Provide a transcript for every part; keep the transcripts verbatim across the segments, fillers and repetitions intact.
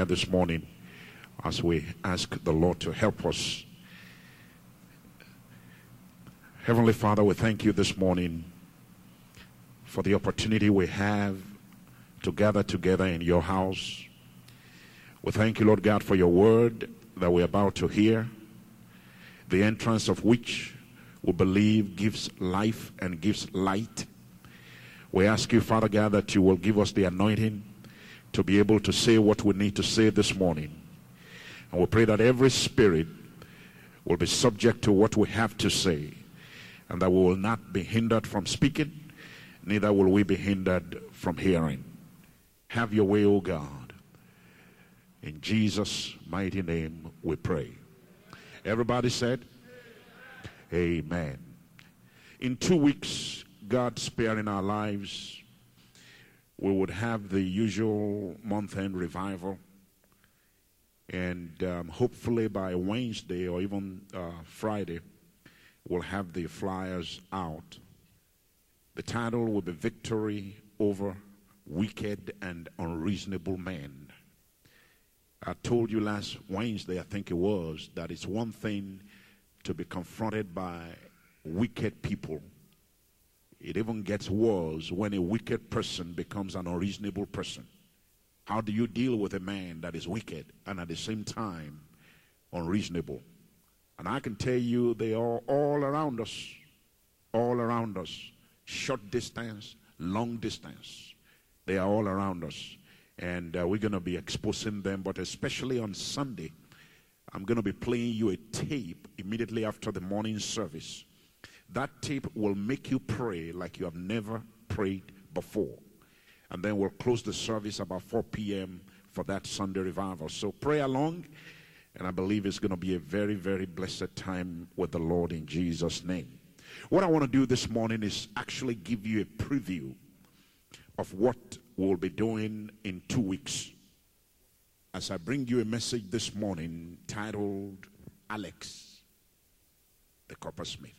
prayer this morning as we ask the Lord to help us. Heavenly Father, we thank you this morning for the opportunity we have to gather together in your house. We thank you, Lord God, for your word that we're about to hear, the entrance of which we believe gives life and gives light. We ask you, Father God, that you will give us the anointing to be able to say what we need to say this morning. And we pray that every spirit will be subject to what we have to say, and that we will not be hindered from speaking, neither will we be hindered from hearing. Have your way, O God. In Jesus' mighty name we pray. Everybody said, Amen. In two weeks, God sparing our lives, we would have the usual month-end revival. And um, hopefully by Wednesday or even uh, Friday, we'll have the flyers out. The title will be Victory Over Wicked and Unreasonable Men. I told you last Wednesday, I think it was, that it's one thing to be confronted by wicked people. It even gets worse when a wicked person becomes an unreasonable person. How do you deal with a man that is wicked and at the same time unreasonable? And I can tell you they are all around us, all around us. Short distance, long distance. They are all around us. And uh, we're going to be exposing them, but especially on Sunday, I'm going to be playing you a tape immediately after the morning service. That tape will make you pray like you have never prayed before. And then we'll close the service about four p.m. for that Sunday revival. So pray along, and I believe it's going to be a very, very blessed time with the Lord in Jesus' name. What I want to do this morning is actually give you a preview of what we'll be doing in two weeks. As I bring you a message this morning titled, Alex, the Coppersmith.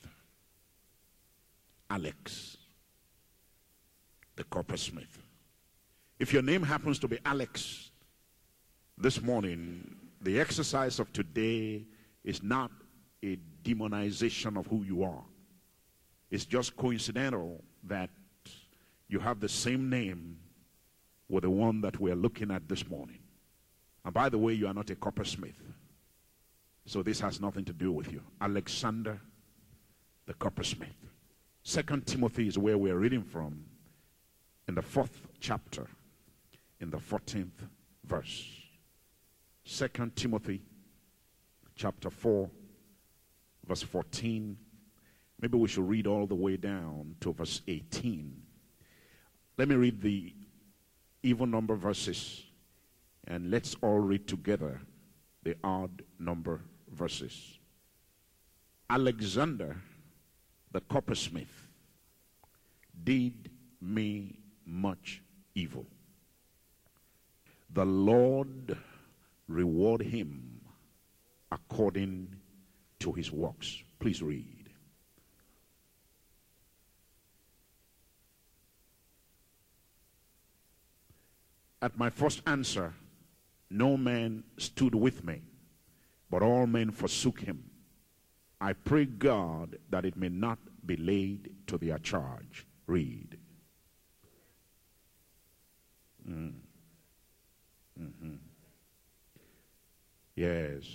Alex, the Coppersmith. If your name happens to be Alex this morning, the exercise of today is not a demonization of who you are. It's just coincidental that you have the same name with the one that we are looking at this morning. And by the way, you are not a coppersmith. So this has nothing to do with you. Alexander the Coppersmith. Second Timothy is where we are reading from, in the fourth chapter, in the fourteenth verse. Second Timothy chapter four, verse fourteen. Maybe we should read all the way down to verse eighteen. Let me read the even number verses, and let's all read together the odd number verses. Alexander the Coppersmith did me much evil. The Lord reward him according to his works. Please read. At my first answer, no man stood with me, but all men forsook him. I pray God that it may not be laid to their charge. Read. Mm. Mm-hmm. Yes.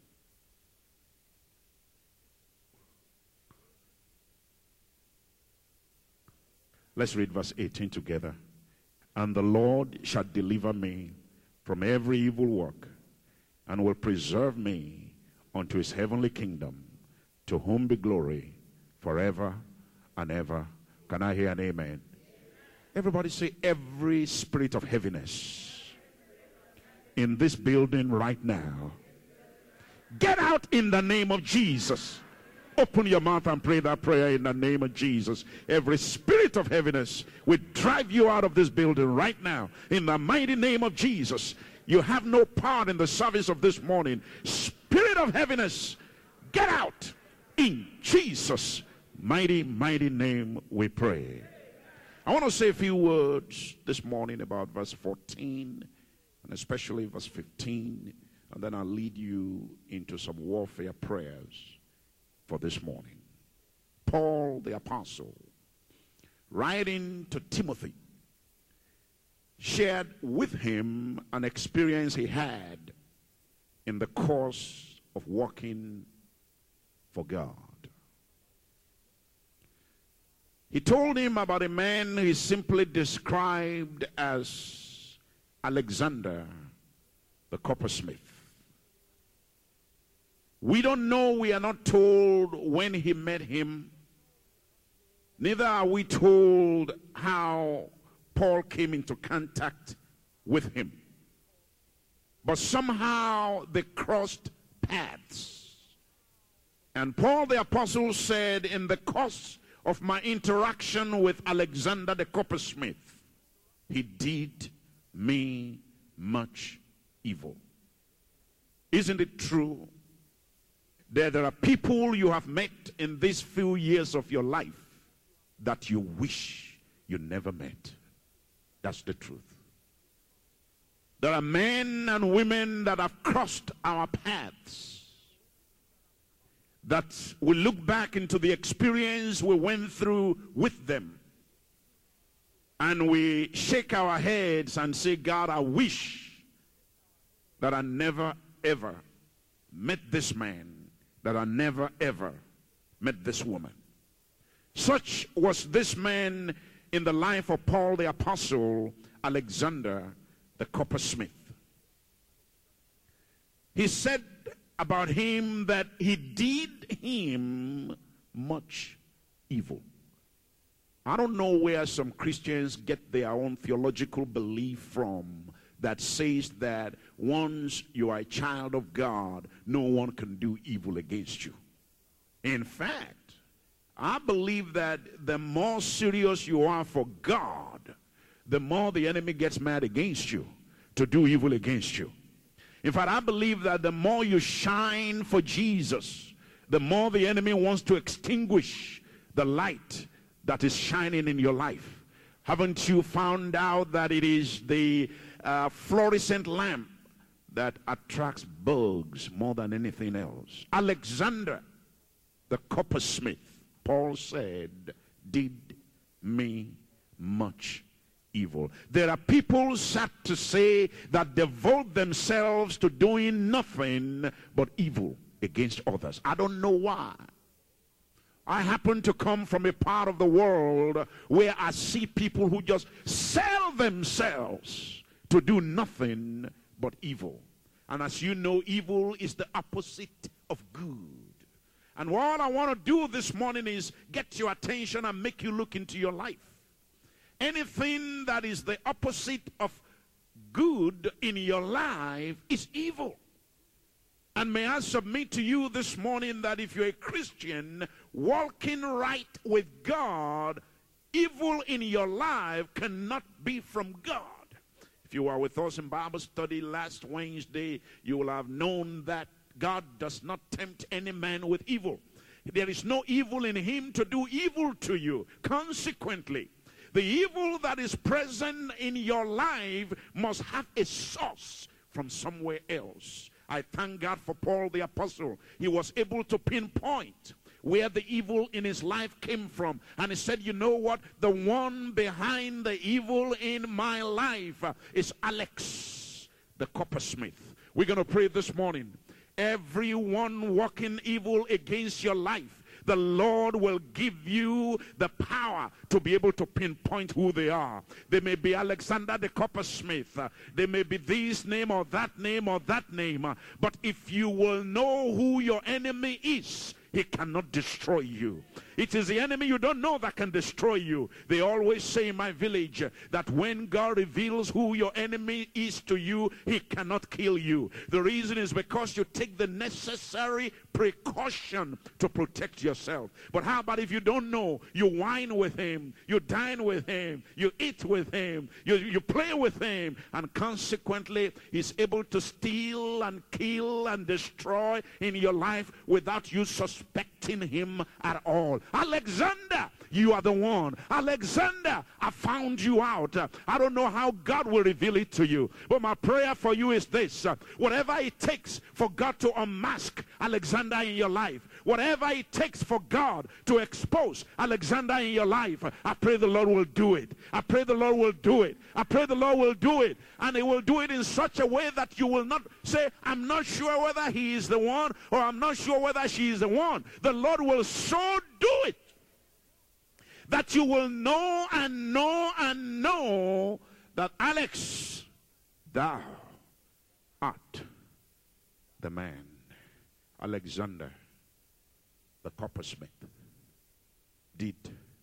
Let's read verse eighteen together. And the Lord shall deliver me from every evil work, and will preserve me unto his heavenly kingdom, to whom be glory forever and ever. Can I hear an amen? Everybody say, every spirit of heaviness in this building right now, get out in the name of Jesus. Open your mouth and pray that prayer in the name of Jesus. Every spirit of heaviness will drive you out of this building right now in the mighty name of Jesus. You have no part in the service of this morning. Spirit of heaviness, get out in Jesus' mighty, mighty name we pray. I want to say a few words this morning about verse fourteen and especially verse fifteen, and then I'll lead you into some warfare prayers for this morning. Paul the apostle, writing to Timothy, shared with him an experience he had in the course of walking for God. He told him about a man he simply described as Alexander the coppersmith. We don't know, we are not told when he met him. Neither are we told how Paul came into contact with him. But somehow they crossed paths. And Paul the apostle said, in the course of my interaction with Alexander the coppersmith, he did me much evil. Isn't it true that there are people you have met in these few years of your life that you wish you never met? That's the truth. There are men and women that have crossed our paths, that we look back into the experience we went through with them, and we shake our heads and say, God, I wish that I never ever met this man, that I never ever met this woman. Such was this man in the life of Paul the apostle, Alexander the coppersmith. He said about him that he did him much evil. I don't know where some Christians get their own theological belief from that says that once you are a child of God, no one can do evil against you. In fact, I believe that the more serious you are for God, the more the enemy gets mad against you to do evil against you. In fact, I believe that the more you shine for Jesus, the more the enemy wants to extinguish the light that is shining in your life. Haven't you found out that it is the uh, fluorescent lamp that attracts bugs more than anything else? Alexander the coppersmith, Paul said, did me much evil. There are people sad to say that devote themselves to doing nothing but evil against others. I don't know why. I happen to come from a part of the world where I see people who just sell themselves to do nothing but evil. And as you know, evil is the opposite of good. And what I want to do this morning is get your attention and make you look into your life. Anything that is the opposite of good in your life is evil. And may I submit to you this morning that if you're a Christian walking right with God, evil in your life cannot be from God. If you are with us in Bible study last Wednesday, you will have known that God does not tempt any man with evil. There is no evil in him to do evil to you. Consequently, the evil that is present in your life must have a source from somewhere else. I thank God for Paul the apostle. He was able to pinpoint where the evil in his life came from. And he said, you know what? The one behind the evil in my life is Alex, the coppersmith. We're going to pray this morning. Everyone walking evil against your life, the Lord will give you the power to be able to pinpoint who they are. They may be Alexander the coppersmith. Uh, they may be this name or that name or that name. Uh, but if you will know who your enemy is, he cannot destroy you. It is the enemy you don't know that can destroy you. They always say in my village that when God reveals who your enemy is to you, he cannot kill you. The reason is because you take the necessary precaution to protect yourself. But how about if you don't know? You wine with him, you dine with him, you eat with him, you, you play with him, and consequently he's able to steal and kill and destroy in your life without you suspecting him at all. Alexander you are the one. Alexander, I found you out. I don't know how God will reveal it to you, but my prayer for you is this: whatever it takes for God to unmask Alexander in your life, whatever it takes for God to expose Alexander in your life, I pray the Lord will do it. I pray the Lord will do it. I pray the Lord will do it. And he will do it in such a way that you will not say, I'm not sure whether he is the one, or I'm not sure whether she is the one. The Lord will so do it that you will know and know and know that, Alex, thou art the man. Alexander, the coppersmith, did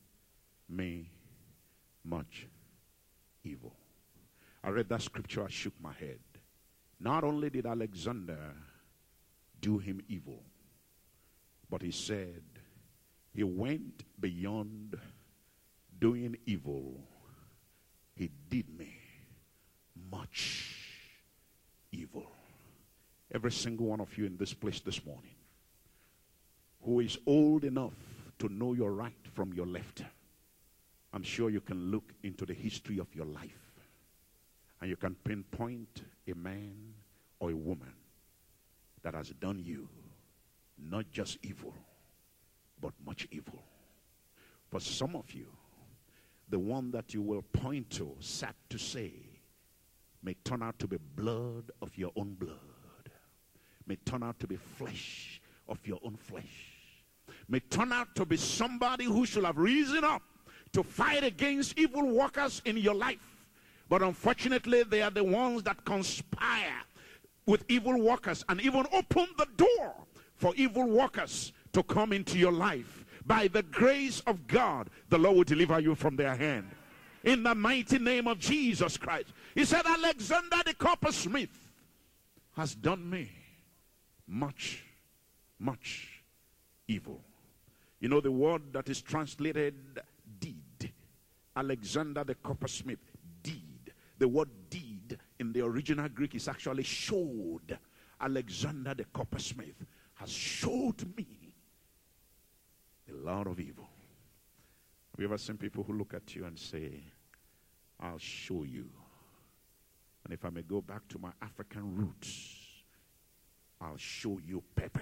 me much evil. I read that scripture, I shook my head. Not only did Alexander do him evil, but he said he went beyond doing evil. He did me much evil. Every single one of you in this place this morning who is old enough to know your right from your left, I'm sure you can look into the history of your life and you can pinpoint a man or a woman that has done you not just evil, but much evil. For some of you, the one that you will point to, sad to say, may turn out to be blood of your own blood, may turn out to be flesh of your own flesh, may turn out to be somebody who should have risen up to fight against evil workers in your life. But unfortunately, they are the ones that conspire with evil workers and even open the door for evil workers to come into your life. By the grace of God, the Lord will deliver you from their hand. In the mighty name of Jesus Christ. He said, Alexander the coppersmith has done me much, much evil. You know the word that is translated deed. Alexander the coppersmith, deed. The word deed in the original Greek is actually showed. Alexander the coppersmith has showed me a lot of evil. Have you ever seen people who look at you and say, I'll show you? And if I may go back to my African roots, I'll show you pepper.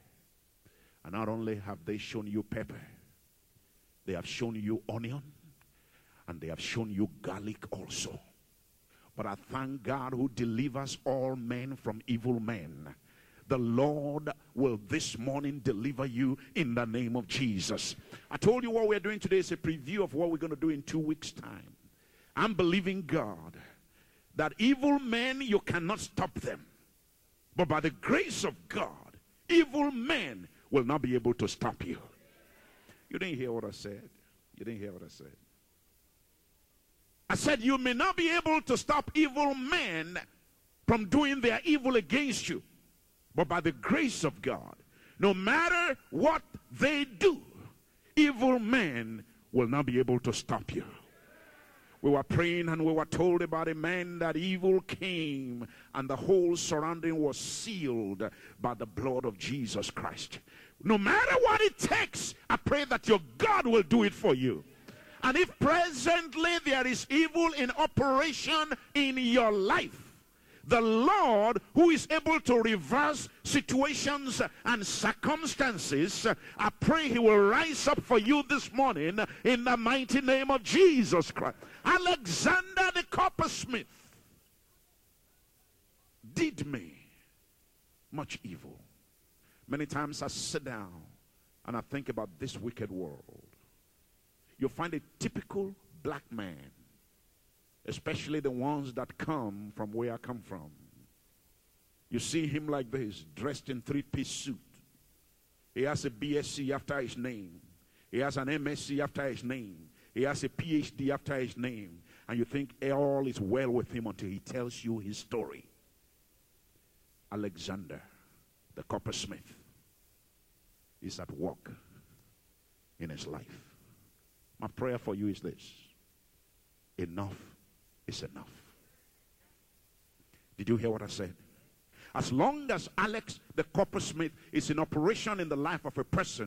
And not only have they shown you pepper, they have shown you onion, and they have shown you garlic also. But I thank God who delivers all men from evil men. The Lord will this morning deliver you in the name of Jesus. I told you what we're doing today is a preview of what we're going to do in two weeks' time. I'm believing God that evil men, you cannot stop them. But by the grace of God, evil men will not be able to stop you. You didn't hear what I said. You didn't hear what I said. I said you may not be able to stop evil men from doing their evil against you. But by the grace of God, no matter what they do, evil men will not be able to stop you. We were praying and we were told about a man that evil came and the whole surrounding was sealed by the blood of Jesus Christ. No matter what it takes, I pray that your God will do it for you. And if presently there is evil in operation in your life, the Lord, who is able to reverse situations and circumstances, I pray he will rise up for you this morning in the mighty name of Jesus Christ. Alexander the coppersmith did me much evil. Many times I sit down and I think about this wicked world. You'll find a typical black man, especially the ones that come from where I come from. You see him like this, dressed in three-piece suit. He has a B S c after his name. He has an M S c after his name. He has a P H D after his name. And you think all is well with him until he tells you his story. Alexander, the coppersmith, is at work in his life. My prayer for you is this: enough is enough. Did you hear what I said? As long as Alex the coppersmith is in operation in the life of a person,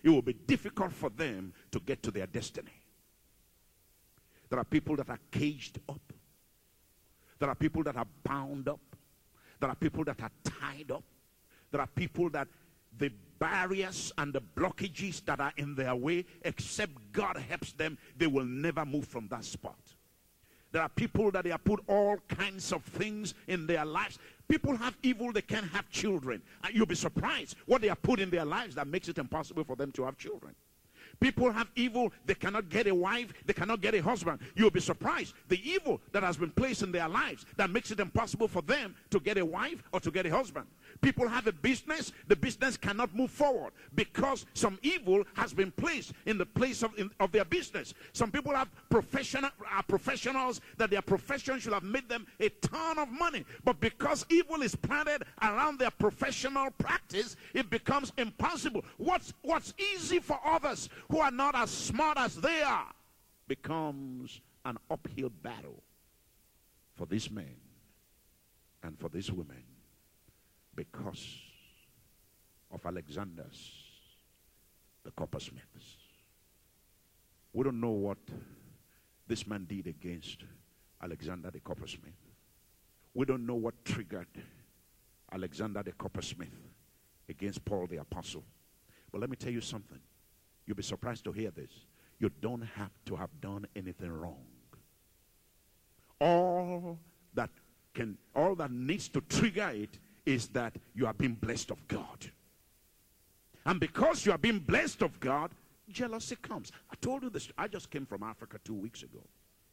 it will be difficult for them to get to their destiny. There are people that are caged up. There are people that are bound up. There are people that are tied up. There are people that the barriers and the blockages that are in their way, except God helps them, they will never move from that spot. There are people that they have put all kinds of things in their lives. People have evil, they can't have children. And you'll be surprised what they have put in their lives that makes it impossible for them to have children. People have evil, they cannot get a wife, they cannot get a husband. You'll be surprised the evil that has been placed in their lives that makes it impossible for them to get a wife or to get a husband. People have a business, the business cannot move forward because some evil has been placed in the place of, in, of their business. Some people have professional, are professionals that their profession should have made them a ton of money. But because evil is planted around their professional practice, it becomes impossible. What's, what's easy for others who are not as smart as they are becomes an uphill battle for these men and for these women because of Alexander's, the coppersmiths. We don't know what this man did against Alexander the coppersmith. We don't know what triggered Alexander the coppersmith against Paul the apostle. But let me tell you something. You'll be surprised to hear this. You don't have to have done anything wrong. All that can, all that needs to trigger it is that you are being blessed of God. And because you are being blessed of God, jealousy comes. I told you this. I just came from Africa two weeks ago.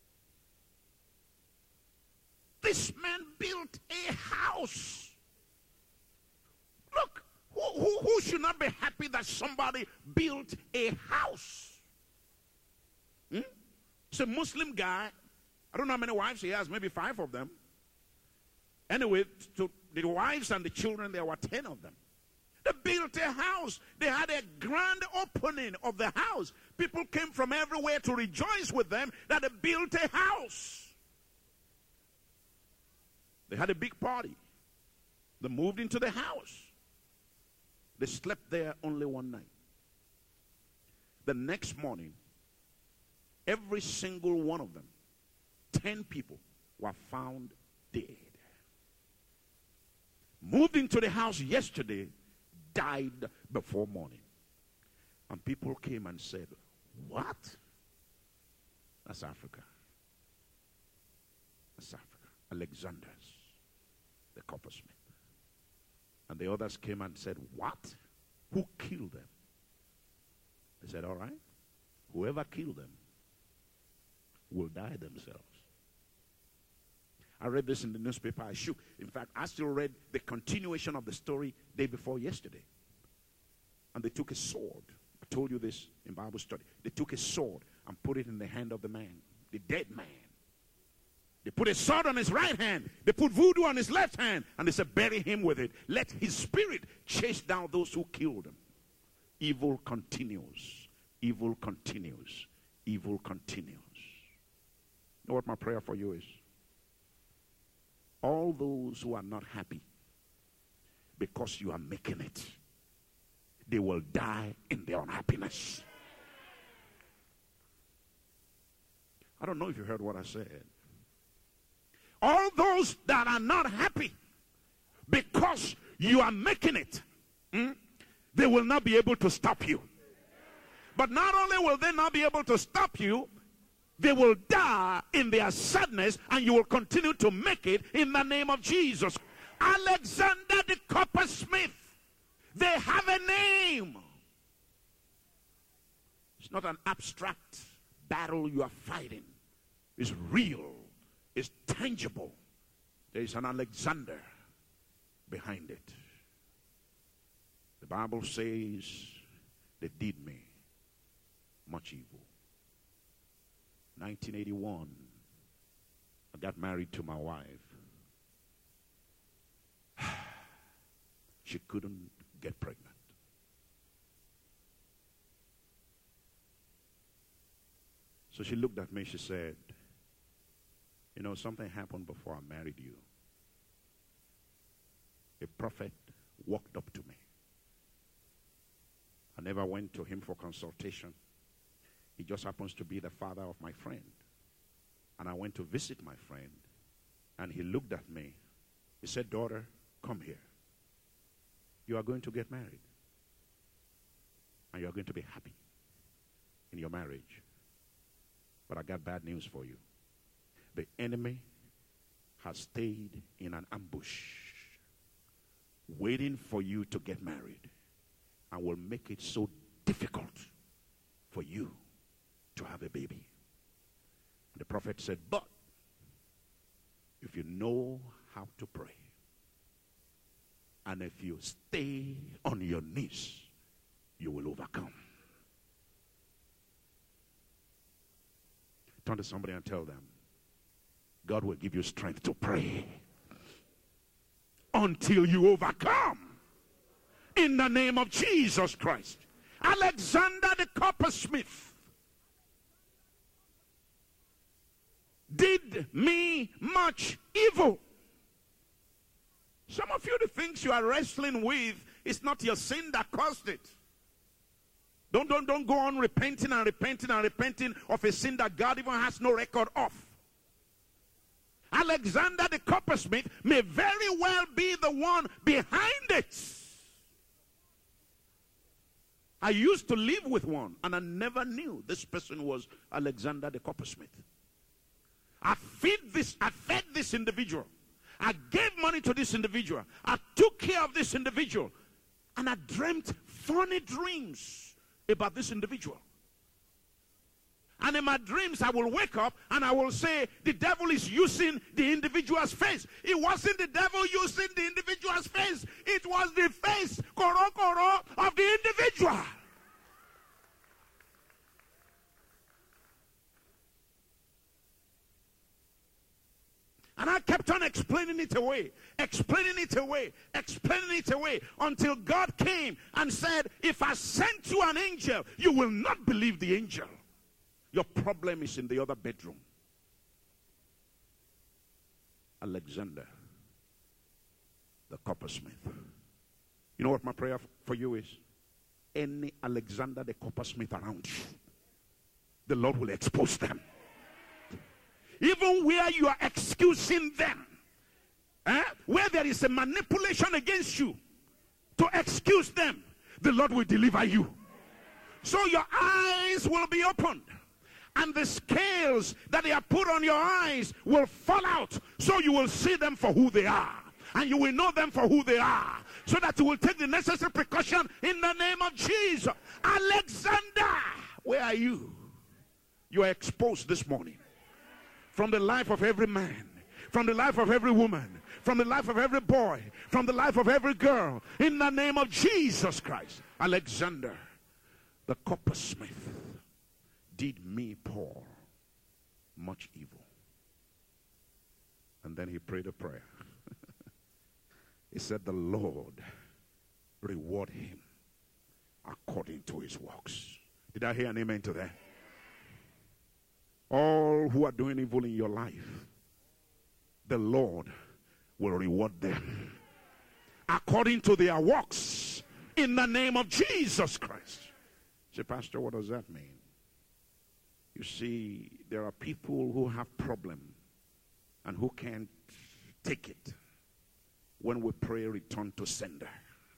This man built a house. Look, who, who, who should not be happy that somebody built a house? Hmm? It's a Muslim guy. I don't know how many wives he has, maybe five of them. Anyway, to the wives and the children, there were ten of them. They built a house. They had a grand opening of the house. People came from everywhere to rejoice with them that they built a house. They had a big party. They moved into the house. They slept there only one night. The next morning, every single one of them, ten people, were found dead. Moved into the house yesterday, died before morning. And people came and said, what? That's Africa. That's Africa. Alexander's, the coppersmith. And the others came and said, what? Who killed them? They said, all right, whoever killed them will die themselves. I read this in the newspaper. I shook. In fact, I still read the continuation of the story day before yesterday. And they took a sword. I told you this in Bible study. They took a sword and put it in the hand of the man, the dead man. They put a sword on his right hand. They put voodoo on his left hand. And they said, bury him with it. Let his spirit chase down those who killed him. Evil continues. Evil continues. Evil continues. You know what my prayer for you is? All those who are not happy because you are making it, they will die in their unhappiness. I don't know if you heard what I said. All those that are not happy because you are making it, hmm, they will not be able to stop you. But not only will they not be able to stop you, they will die in their sadness, and you will continue to make it in the name of Jesus. Alexander the coppersmith, they have a name. It's not an abstract battle you are fighting. It's real. It's tangible. There is an Alexander behind it. The Bible says they did me much evil. nineteen eighty-one, I got married to my wife. She couldn't get pregnant. So she looked at me, she said, you know, something happened before I married you. A prophet walked up to me I never went to him for consultation. He just happens to be the father of my friend. And I went to visit my friend. And he looked at me. He said, daughter, come here. You are going to get married. And you are going to be happy in your marriage. But I got bad news for you. The enemy has stayed in an ambush, waiting for you to get married, and will make it so difficult for you to have a baby. And the prophet said, but if you know how to pray, and if you stay on your knees, you will overcome. Turn to somebody and tell them, God will give you strength to pray until you overcome. In the name of Jesus Christ. Alexander the coppersmith did me much evil. Some of you, the things you are wrestling with, it's not your sin that caused it. Don't, don't, don't go on repenting and repenting and repenting of a sin that God even has no record of. Alexander the coppersmith may very well be the one behind it. I used to live with one, and I never knew this person was Alexander the coppersmith. I feed this, I fed this individual. I gave money to this individual. I took care of this individual. And I dreamt funny dreams about this individual. And in my dreams, I will wake up and I will say, the devil is using the individual's face. It wasn't the devil using the individual's face. It was the face, koro koro, of the individual. And I kept on explaining it away, explaining it away, explaining it away, until God came and said, if I sent you an angel, you will not believe the angel. Your problem is in the other bedroom. Alexander, the coppersmith. You know what my prayer for you is? Any Alexander the coppersmith around you, the Lord will expose them. Even where you are excusing them, eh? Where there is a manipulation against you to excuse them, the Lord will deliver you. So your eyes will be opened, and the scales that they have put on your eyes will fall out, so you will see them for who they are, and you will know them for who they are, so that you will take the necessary precaution in the name of Jesus. Alexander, where are you? You are exposed this morning. From the life of every man, from the life of every woman, from the life of every boy, from the life of every girl, in the name of Jesus Christ. Alexander, the coppersmith, did me, Paul, much evil. And then he prayed a prayer. He said, the Lord reward him according to his works. Did I hear an amen to that? All who are doing evil in your life, the Lord will reward them according to their works, in the name of Jesus Christ. Say, Pastor, what does that mean? You see, there are people who have problems and who can't take it. When we pray, return to sender.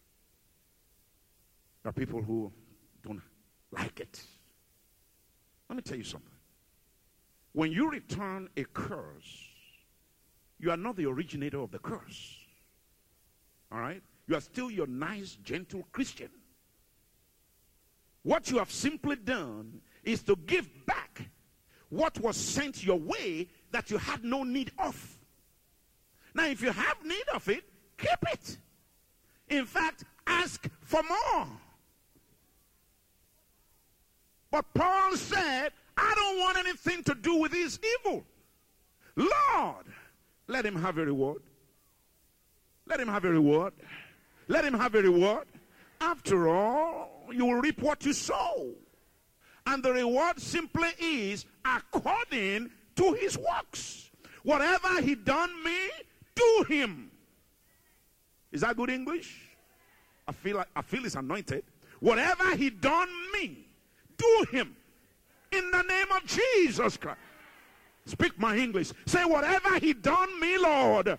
There are people who don't like it. Let me tell you something. When you return a curse, you are not the originator of the curse. All right? You are still your nice, gentle Christian. What you have simply done is to give back what was sent your way that you had no need of. Now, if you have need of it, keep it. In fact, ask for more. But Paul said, I don't want anything to do with his evil. Lord, let him have a reward. Let him have a reward. Let him have a reward. After all, you will reap what you sow. And the reward simply is according to his works. Whatever he done me, do him. Is that good English? I feel like, I feel it's anointed. whatever he done me, do him in the name of Jesus Christ. Speak my English. Say, whatever he done me, Lord,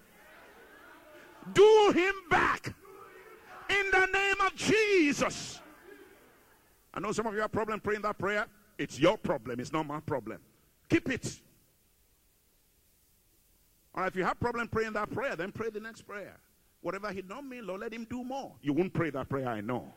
do him back in the name of Jesus. I know some of you have a problem praying that prayer. It's your problem. It's not my problem. Keep it. All right, if you have a problem praying that prayer, then pray the next prayer. Whatever he done me, Lord, let him do more. You won't pray that prayer, I know.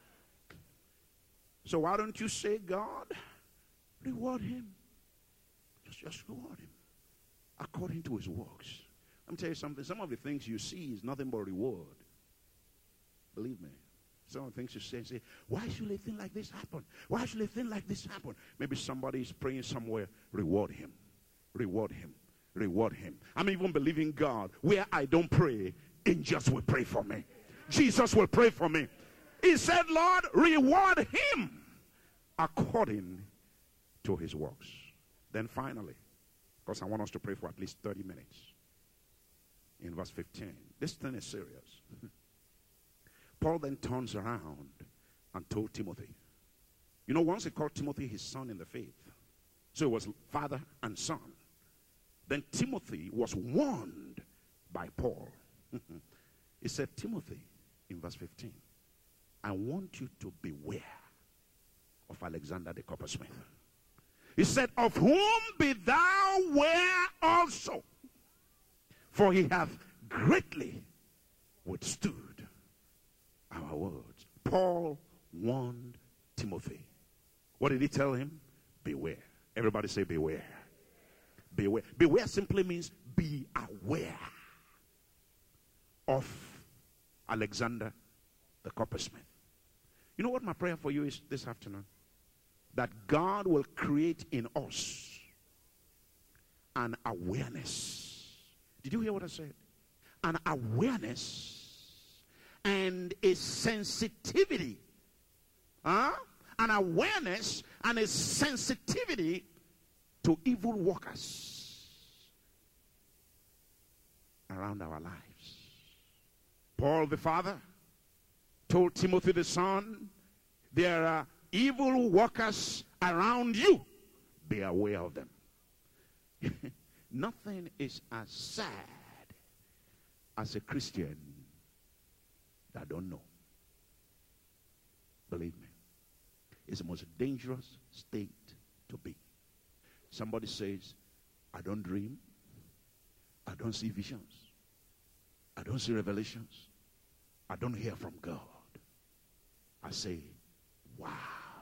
So why don't you say, God, reward him. Just, just reward him according to his works. Let me tell you something. Some of the things you see is nothing but reward. Believe me. Some of the things you say, say, why should a thing like this happen? Why should a thing like this happen? Maybe somebody is praying somewhere. Reward him. Reward him. Reward him. I'm even believing God where I don't pray, angels will pray for me. Jesus will pray for me. He said, Lord, reward him according to his works. Then finally, because I want us to pray for at least thirty minutes. In verse fifteen, this thing is serious. Paul then turns around and told Timothy. You know, once he called Timothy his son in the faith. So it was father and son. Then Timothy was warned by Paul. He said, Timothy, in verse fifteen, I want you to beware of Alexander the coppersmith. He said, of whom be thou ware also, for he hath greatly withstood our words. Paul warned Timothy. What did he tell him? Beware. Everybody say beware. Beware. Beware simply means be aware of Alexander the coppersmith. You know what my prayer for you is this afternoon? That God will create in us an awareness. Did you hear what I said? An awareness and a sensitivity. Huh? An awareness and a sensitivity to evil workers around our lives. Paul the father told Timothy the son, there are evil workers around you. Be aware of them. Nothing is as sad as a Christian that don't know. Believe me. It's the most dangerous state to be. Somebody says, I don't dream. I don't see visions. I don't see revelations. I don't hear from God. I say, wow.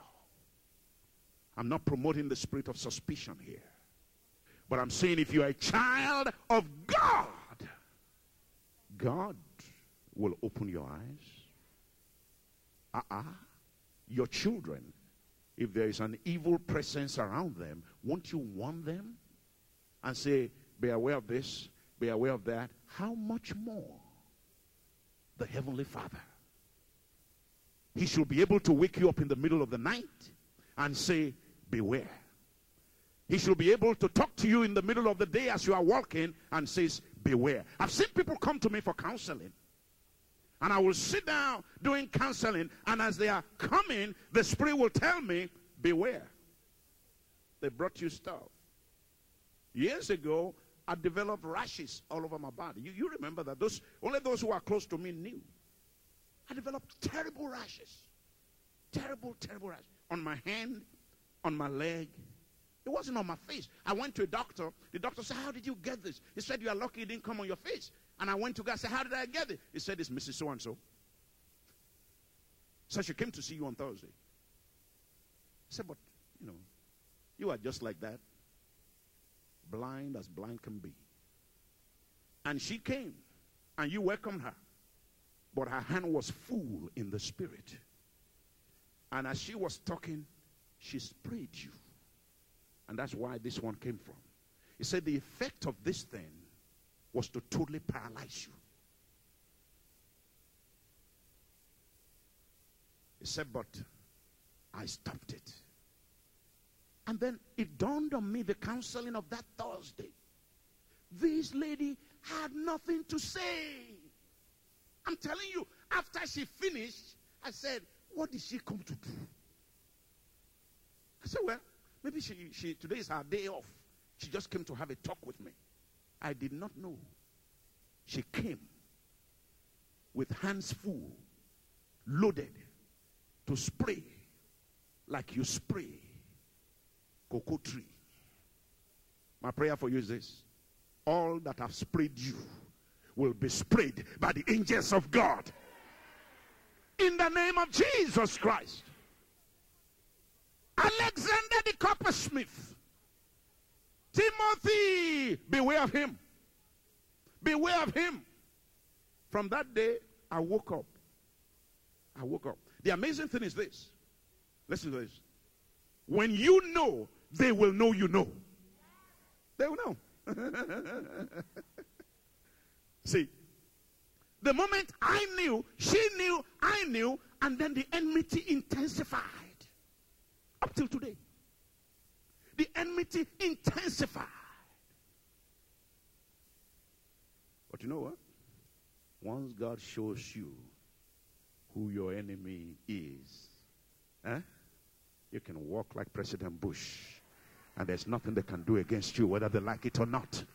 I'm not promoting the spirit of suspicion here. But I'm saying if you're a child of God, God will open your eyes. Uh-uh. Your children, if there is an evil presence around them, won't you warn them and say, be aware of this, be aware of that? How much more the Heavenly Father? He should be able to wake you up in the middle of the night and say, beware. He should be able to talk to you in the middle of the day as you are walking and says, beware. I've seen people come to me for counseling. And I will sit down doing counseling, and as they are coming, the Spirit will tell me, beware. They brought you stuff. Years ago, I developed rashes all over my body. You, you remember that. Those, only those who are close to me knew. I developed terrible rashes. Terrible, terrible rashes. On my hand, on my leg. It wasn't on my face. I went to a doctor. The doctor said, how did you get this? He said, you are lucky it didn't come on your face. And I went to God and said, how did I get it? He said, it's Missus So-and-so. So she came to see you on Thursday. I said, but, you know, you are just like that. Blind as blind can be. And she came, and you welcomed her. But her hand was full in the spirit. And as she was talking, she sprayed you. And that's why this one came from. He said the effect of this thing was to totally paralyze you. He said, but I stopped it. And then it dawned on me, the counseling of that Thursday. This lady had nothing to say. I'm telling you, after she finished, I said, what did she come to do? I said, well, maybe she, she today is her day off. She just came to have a talk with me. I did not know. She came with hands full, loaded to spray like you spray cocoa tree. My prayer for you is this: all that have sprayed you will be sprayed by the angels of God. In the name of Jesus Christ. Alexander the coppersmith. Timothy, beware of him. Beware of him. From that day, I woke up. I woke up. The amazing thing is this. Listen to this. When you know, they will know you know. They will know. See, the moment I knew, she knew, I knew, and then the enmity intensified. Up till today. The enmity intensified. But you know what? Once God shows you who your enemy is, eh, you can walk like President Bush, and there's nothing they can do against you, whether they like it or not.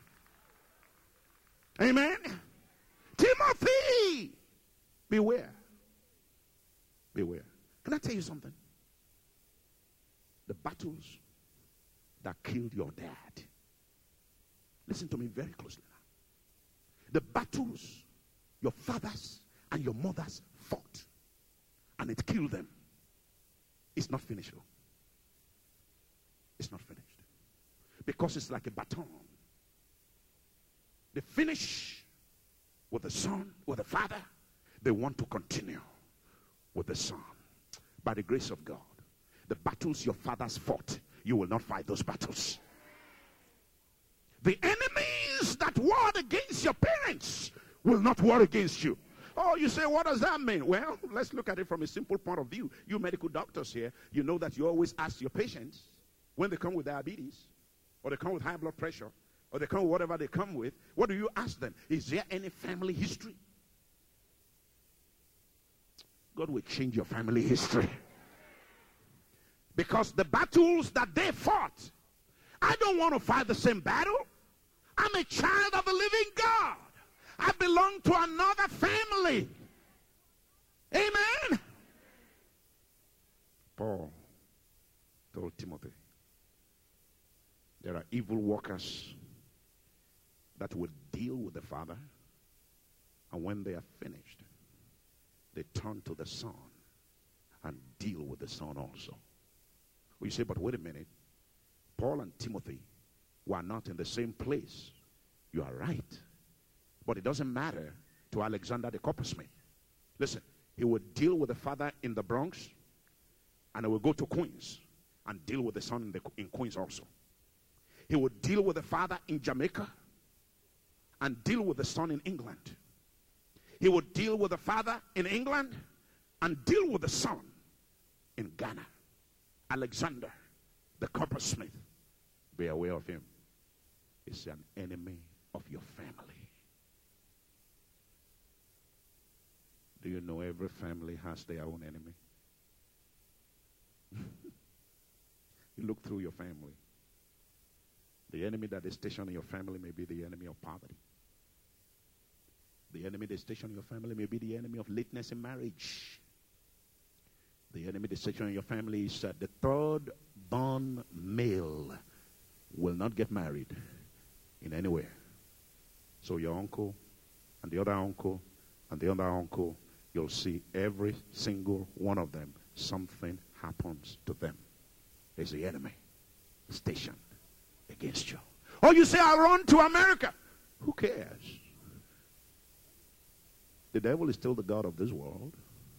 Amen. Timothy, beware. Beware. Can I tell you something? The battles that killed your dad. Listen to me very closely now. The battles your fathers and your mothers fought, and it killed them. It's not finished though. It's not finished. Because it's like a baton. They finish with the son, with the father. They want to continue with the son. By the grace of God, the battles your fathers fought, you will not fight those battles. The enemies that warred against your parents will not war against you. Oh, you say, what does that mean? Well, let's look at it from a simple point of view. You medical doctors here, you know that you always ask your patients when they come with diabetes, or they come with high blood pressure, or they come with whatever they come with, what do you ask them? Is there any family history? God will change your family history. Because the battles that they fought, I don't want to fight the same battle. I'm a child of the living God. I belong to another family. Amen. Paul told Timothy, there are evil workers that will deal with the Father, and when they are finished, they turn to the Son and deal with the Son also. Well, you say, but wait a minute. Paul and Timothy were not in the same place. You are right. But it doesn't matter to Alexander the coppersmith. Listen, he would deal with the father in the Bronx, and he would go to Queens and deal with the son in, the, in Queens also. He would deal with the father in Jamaica and deal with the son in England. He would deal with the father in England and deal with the son in Ghana. Alexander the coppersmith, be aware of him. He's an enemy of your family. Do you know every family has their own enemy? You look through your family. The enemy that is stationed in your family may be the enemy of poverty. The enemy that is stationed in your family may be the enemy of lateness in marriage. The enemy that is stationed in your family is that the third born male will not get married in anywhere. So your uncle and the other uncle and the other uncle, you'll see every single one of them, something happens to them. There's the enemy stationed against you. Or you say, I'll run to America. Who cares? The devil is still the God of this world.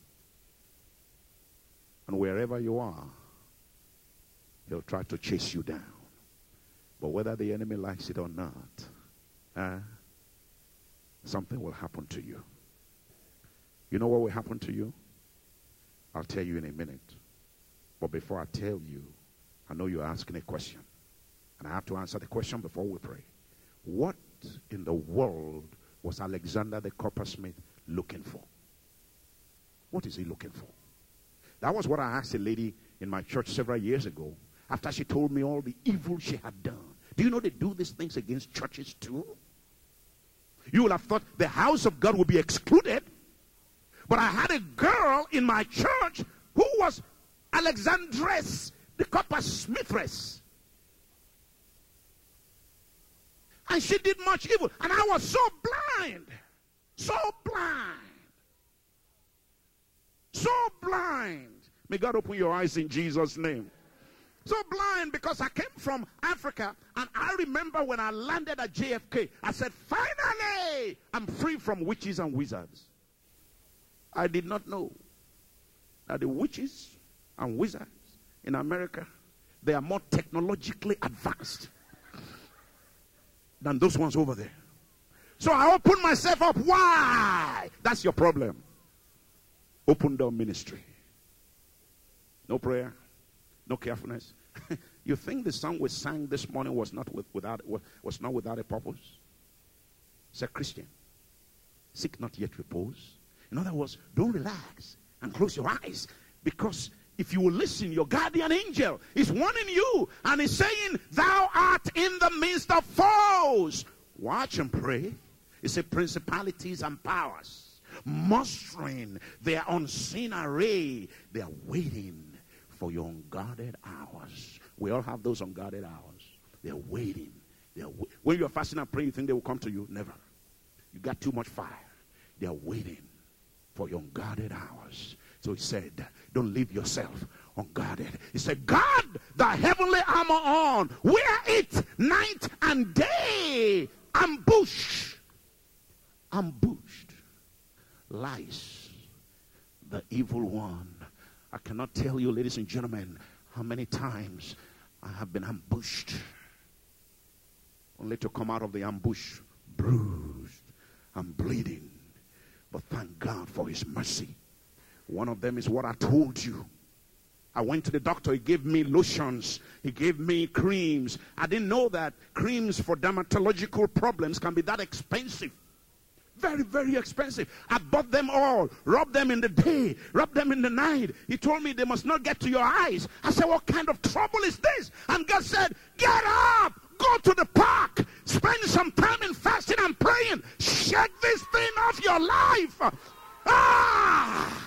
And wherever you are, he'll try to chase you down. But whether the enemy likes it or not, uh, something will happen to you. You know what will happen to you? I'll tell you in a minute. But before I tell you, I know you're asking a question. And I have to answer the question before we pray. What in the world was Alexander the coppersmith looking for? What is he looking for? That was what I asked a lady in my church several years ago after she told me all the evil she had done. Do you know they do these things against churches too? You would have thought the house of God would be excluded. But I had a girl in my church who was Alexandress, the coppersmithess. And she did much evil. And I was so blind. So blind. So blind. May God open your eyes in Jesus' name. So blind because I came from Africa, and I remember when I landed at J F K, I said, finally, I'm free from witches and wizards. I did not know that the witches and wizards in America, they are more technologically advanced than those ones over there. So I opened myself up. Why? That's your problem. Open door ministry. No prayer. No carefulness. You think the song we sang this morning was not with, without was not without a purpose? Say, Christian, seek not yet repose. In other words, don't relax and close your eyes, because if you will listen, your guardian angel is warning you and is saying, thou art in the midst of foes. Watch and pray. It says principalities and powers mustering their unseen array. They are waiting for your unguarded hours. We all have those unguarded hours. They're waiting. They're wa- when you're fasting and praying, you think they will come to you? Never. You got too much fire. They're waiting for your unguarded hours. So he said, don't leave yourself unguarded. He said, guard the heavenly armor on. Wear it night and day. Ambush. Ambushed. Lies. The evil one. I cannot tell you, ladies and gentlemen, how many times I have been ambushed, only to come out of the ambush bruised and bleeding. But thank God for his mercy. One of them is what I told you. I went to the doctor. He gave me lotions. He gave me creams. I didn't know that creams for dermatological problems can be that expensive. Very, very expensive. I bought them all. Rub them in the day. Rub them in the night. He told me they must not get to your eyes. I said, what kind of trouble is this? And God said, get up. Go to the park. Spend some time in fasting and praying. Shake this thing off your life. Ah!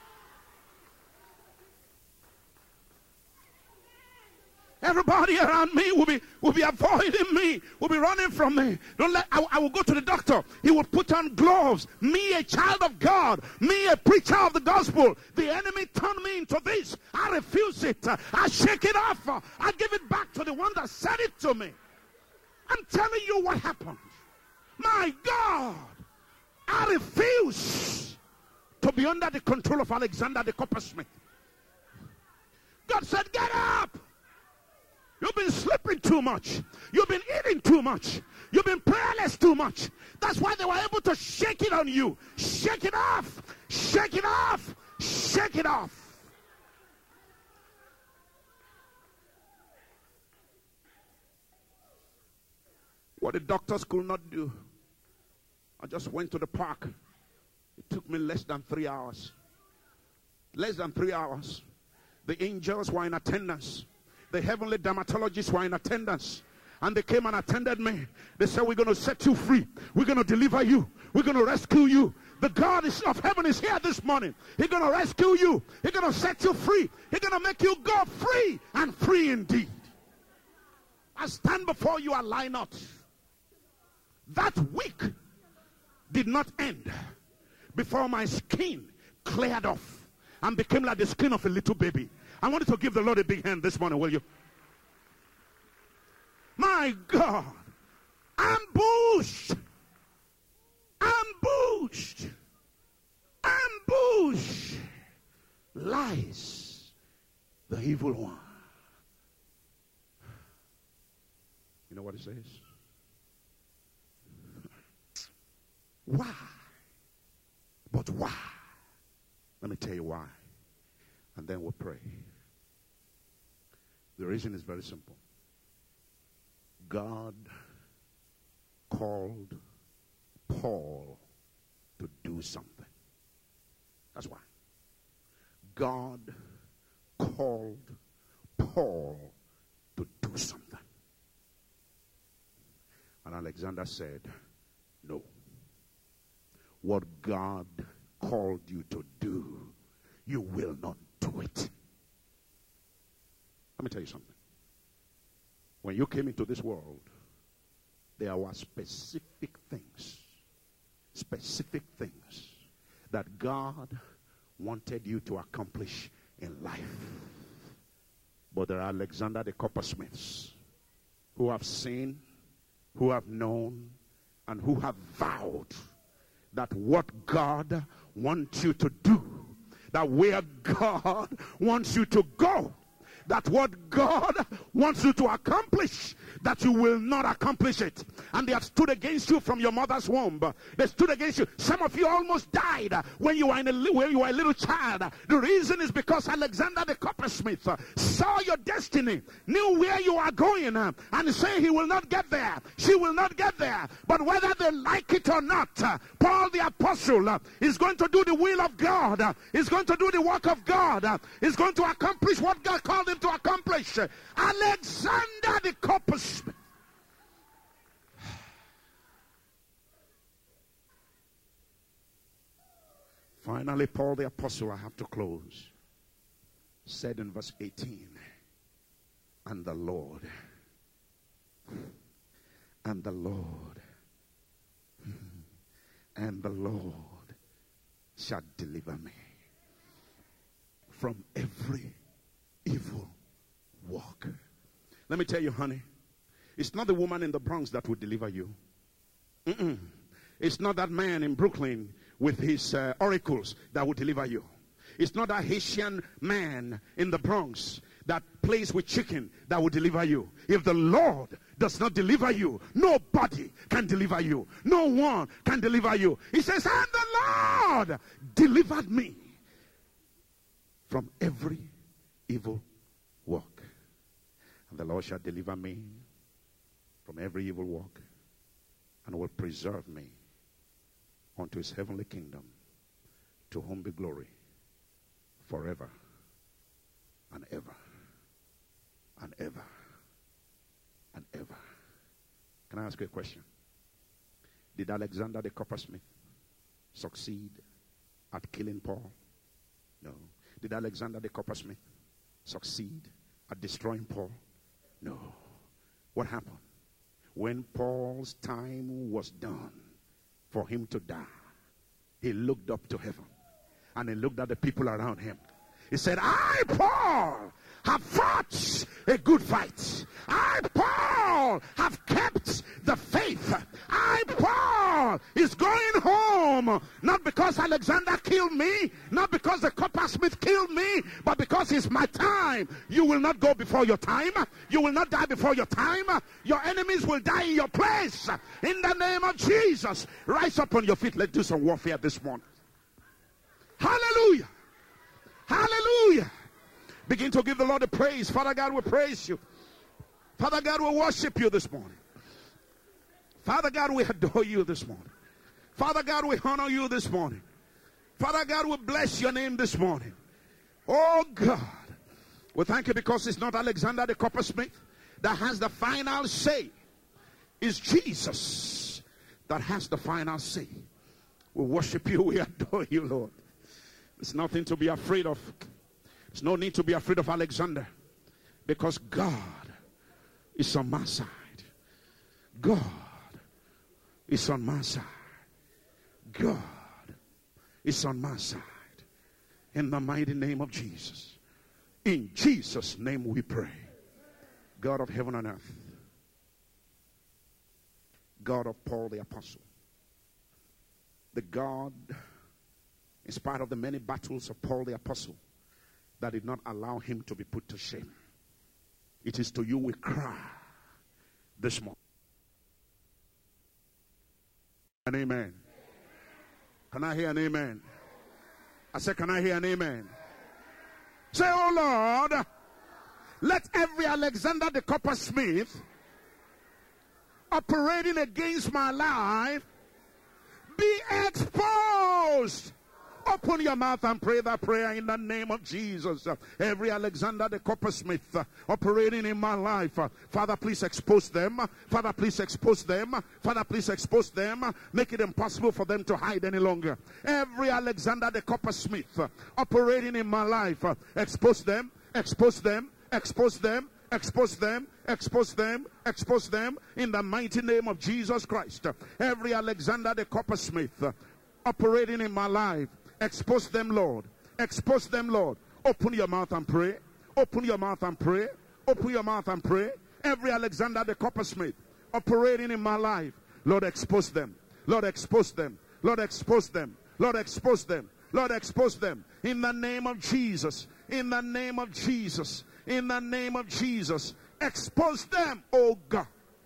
Everybody around me will be will be avoiding me, will be running from me. Don't let. I, I will go to the doctor. He will put on gloves. Me, a child of God. Me, a preacher of the gospel. The enemy turned me into this. I refuse it. I shake it off. I give it back to the one that said it to me. I'm telling you what happened. My God, I refuse to be under the control of Alexander the coppersmith. God said, get up. You've been sleeping too much. You've been eating too much. You've been prayerless too much. That's why they were able to shake it on you. Shake it off. Shake it off. Shake it off. What the doctors could not do, I just went to the park. It took me less than three hours. Less than three hours. The angels were in attendance. The heavenly dermatologists were in attendance. And they came and attended me. They said, we're going to set you free. We're going to deliver you. We're going to rescue you. The God is, of heaven is here this morning. He's going to rescue you. He's going to set you free. He's going to make you go free, and free indeed. I stand before you and lie not. That week did not end before my skin cleared off and became like the skin of a little baby. I wanted to give the Lord a big hand this morning, will you? My God. Ambushed. Ambushed. Ambush. Lies. The evil one. You know what it says? Why? But why? Let me tell you why. And then we'll pray. The reason is very simple. God called Paul to do something. That's why. God called Paul to do something. And Alexander said, no. What God called you to do, you will not do it. Let me tell you something. When you came into this world, there were specific things, specific things that God wanted you to accomplish in life. But there are Alexander the coppersmiths who have seen, who have known, and who have vowed that what God wants you to do, that where God wants you to go, that what God wants you to accomplish, that you will not accomplish it. And they have stood against you from your mother's womb. They stood against you. Some of you almost died when you were in a, when you were a little child. The reason is because Alexander the coppersmith saw your destiny, knew where you are going, and say he will not get there, she will not get there. But whether they like it or not, Paul the apostle is going to do the will of God, is going to do the work of God, is going to accomplish what God called him to accomplish. Alexander the coppersmith. Finally, Paul the apostle, I have to close, said in verse eighteen, and the Lord, and the Lord, and the Lord shall deliver me from every evil work. Let me tell you, honey, it's not the woman in the Bronx that will deliver you. Mm-mm. It's not that man in Brooklyn with his uh, oracles that will deliver you. It's not that Haitian man in the Bronx that plays with chicken that will deliver you. If the Lord does not deliver you, nobody can deliver you. No one can deliver you. He says, and the Lord delivered me from every evil work. And the Lord shall deliver me from every evil work, and will preserve me unto his heavenly kingdom, to whom be glory forever and ever and ever and ever. Can I ask you a question? Did Alexander the coppersmith succeed at killing Paul? No. Did Alexander the coppersmith succeed at destroying Paul? No. What happened? When Paul's time was done for him to die, he looked up to heaven and he looked at the people around him. He said, I, Paul, have fought a good fight. I, Paul, have kept the faith. I, Paul, is going home, not because Alexander killed me, not because the coppersmith killed me, but because it's my time. You will not go before your time. You will not die before your time. Your enemies will die in your place. In the name of Jesus, rise up on your feet. Let's do some warfare this morning. Hallelujah. Hallelujah. Begin to give the Lord a praise. Father God, we praise you. Father God, we worship you this morning. Father God, we adore you this morning. Father God, we honor you this morning. Father God, we bless your name this morning. Oh God, we thank you because it's not Alexander the coppersmith that has the final say. It's Jesus that has the final say. We worship you. We adore you, Lord. There's nothing to be afraid of. There's no need to be afraid of Alexander, because God is on my side. God is on my side. God is on my side. In the mighty name of Jesus. In Jesus' name we pray. God of heaven and earth. God of Paul the apostle. The God, in spite of the many battles of Paul the apostle, that did not allow him to be put to shame. It is to you we cry this morning. An amen. Can I hear an amen? I said, can I hear an amen? Say, oh Lord, let every Alexander the coppersmith operating against my life be exposed Open your mouth and pray that prayer in the name of Jesus. Every Alexander the coppersmith uh, operating in my life, uh, Father, please expose them. Father, please expose them. Father, please expose them. Make it impossible for them to hide any longer. Every Alexander the coppersmith uh, operating in my life, uh, expose them, expose them, expose them, expose them, expose them, expose them in the mighty name of Jesus Christ. Every Alexander the coppersmith uh, operating in my life, expose them, Lord. Expose them, Lord. Open your mouth and pray. Open your mouth and pray. Open your mouth and pray. Every Alexander the coppersmith operating in my life, Lord, expose them. Lord, expose them. Lord, expose them. Lord, expose them. Lord, expose them. In the name of Jesus. In the name of Jesus. In the name of Jesus. Expose them, oh God.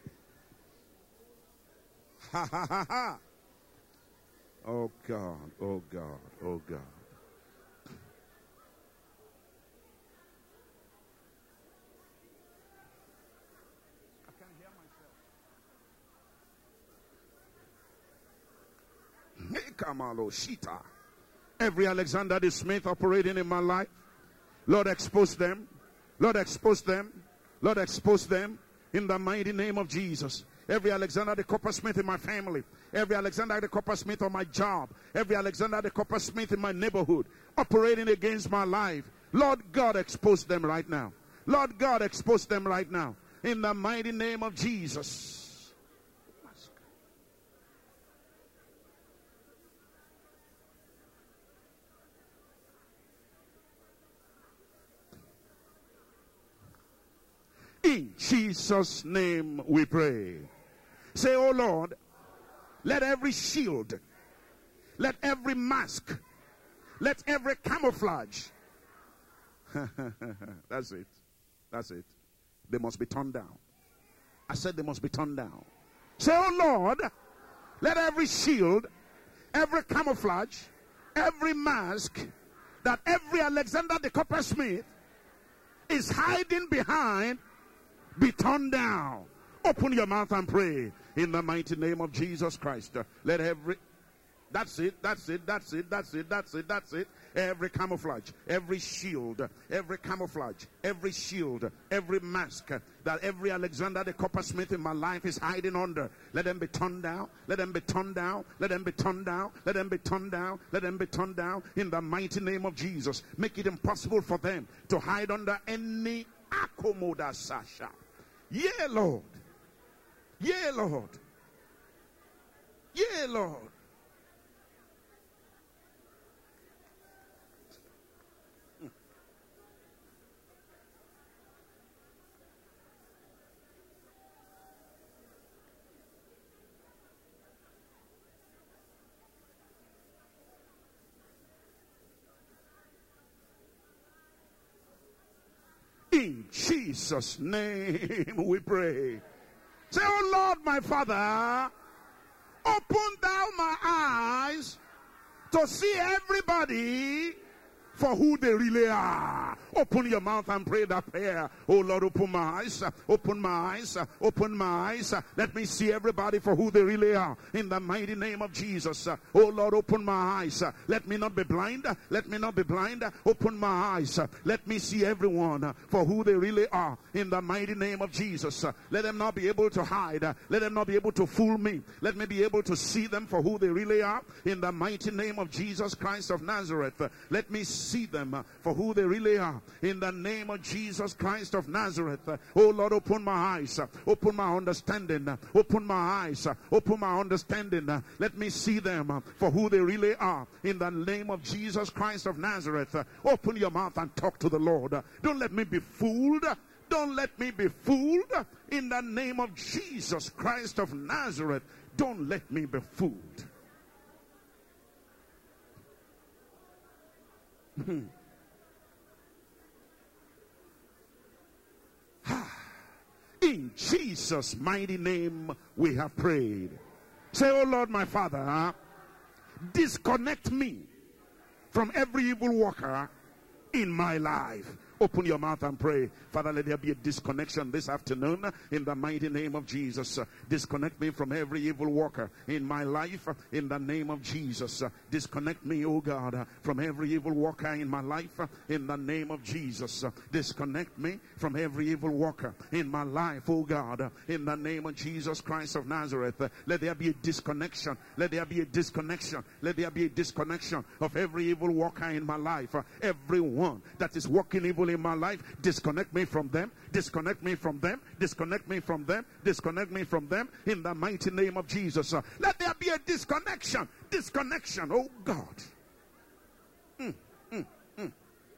Ha ha ha ha. Oh God, oh God, oh God. I can't hear myself. Every Alexander the Smith operating in my life, Lord, expose them. Lord, expose them. Lord, expose them in the mighty name of Jesus. Every Alexander the coppersmith in my family, every Alexander the coppersmith on my job, every Alexander the coppersmith in my neighborhood operating against my life, Lord God, expose them right now. Lord God, expose them right now in the mighty name of Jesus. In Jesus' name we pray. Say, oh Lord, let every shield, let every mask, let every camouflage. That's it. That's it. They must be torn down. I said they must be torn down. Say, oh Lord, let every shield, every camouflage, every mask that every Alexander the coppersmith is hiding behind be torn down. Open your mouth and pray in the mighty name of Jesus Christ. Let every That's it, that's it, that's it, that's it, that's it, that's it. Every camouflage, every shield, every camouflage, every shield, every mask that every Alexander the coppersmith in my life is hiding under, let them be torn down, let them be torn down, let them be torn down, let them be torn down, let them be torn down in the mighty name of Jesus. Make it impossible for them to hide under any accomoda sasha. Yeah, Lord. Yeah, Lord. Yeah, Lord. In Jesus' name we pray. Say, oh Lord, my Father, open thou my eyes to see everybody for who they really are. Open your mouth and pray that prayer. Oh Lord, open my eyes, open my eyes, open my eyes. Let me see everybody for who they really are. In the mighty name of Jesus. Oh Lord, open my eyes. Let me not be blind. Let me not be blind. Open my eyes. Let me see everyone for who they really are. In the mighty name of Jesus. Let them not be able to hide. Let them not be able to fool me. Let me be able to see them for who they really are. In the mighty name of Jesus Christ of Nazareth. Let me see see them for who they really are. In the name of Jesus Christ of Nazareth. Oh Lord, open my eyes, open my understanding, open my eyes, open my understanding. Let me see them for who they really are. In the name of Jesus Christ of Nazareth. Open your mouth and talk to the Lord. Don't let me be fooled. Don't let me be fooled. In the name of Jesus Christ of Nazareth. Don't let me be fooled. In Jesus' mighty name we have prayed. Say, oh Lord, my Father, disconnect me from every evil worker in my life. Open your mouth and pray. Father, let there be a disconnection this afternoon in the mighty name of Jesus. Uh, disconnect me from every evil worker in my life uh, in the name of Jesus. Uh, disconnect me, oh God, uh, from every evil worker in my life uh, in the name of Jesus. Uh, disconnect me from every evil worker in my life, oh God, uh, in the name of Jesus Christ of Nazareth. Uh, let there be a disconnection. Let there be a disconnection. Let there be a disconnection of every evil worker in my life. Uh, everyone that is working evil in my life, disconnect me from them, disconnect me from them, disconnect me from them, disconnect me from them in the mighty name of Jesus. Uh, let there be a disconnection, disconnection, oh God. Mm, mm, mm.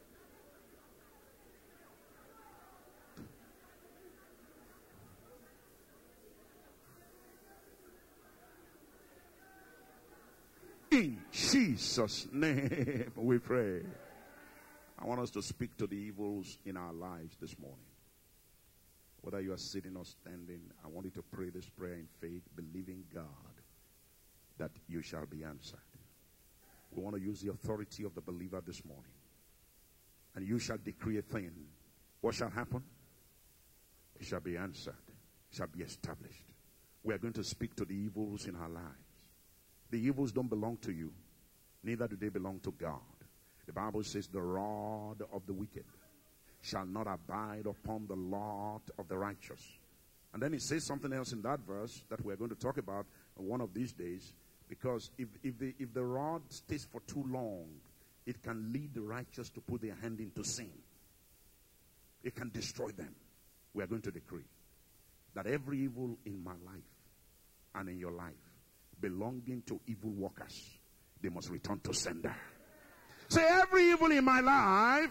In Jesus' name we pray. I want us to speak to the evils in our lives this morning. Whether you are sitting or standing, I want you to pray this prayer in faith, believing God that you shall be answered. We want to use the authority of the believer this morning. And you shall decree a thing. What shall happen? It shall be answered. It shall be established. We are going to speak to the evils in our lives. The evils don't belong to you. Neither do they belong to God. The Bible says the rod of the wicked shall not abide upon the lot of the righteous. And then it says something else in that verse that we're going to talk about one of these days. Because if, if, the, if the rod stays for too long, it can lead the righteous to put their hand into sin. It can destroy them. We are going to decree that every evil in my life and in your life belonging to evil workers, they must return to sender. Say, every evil in my life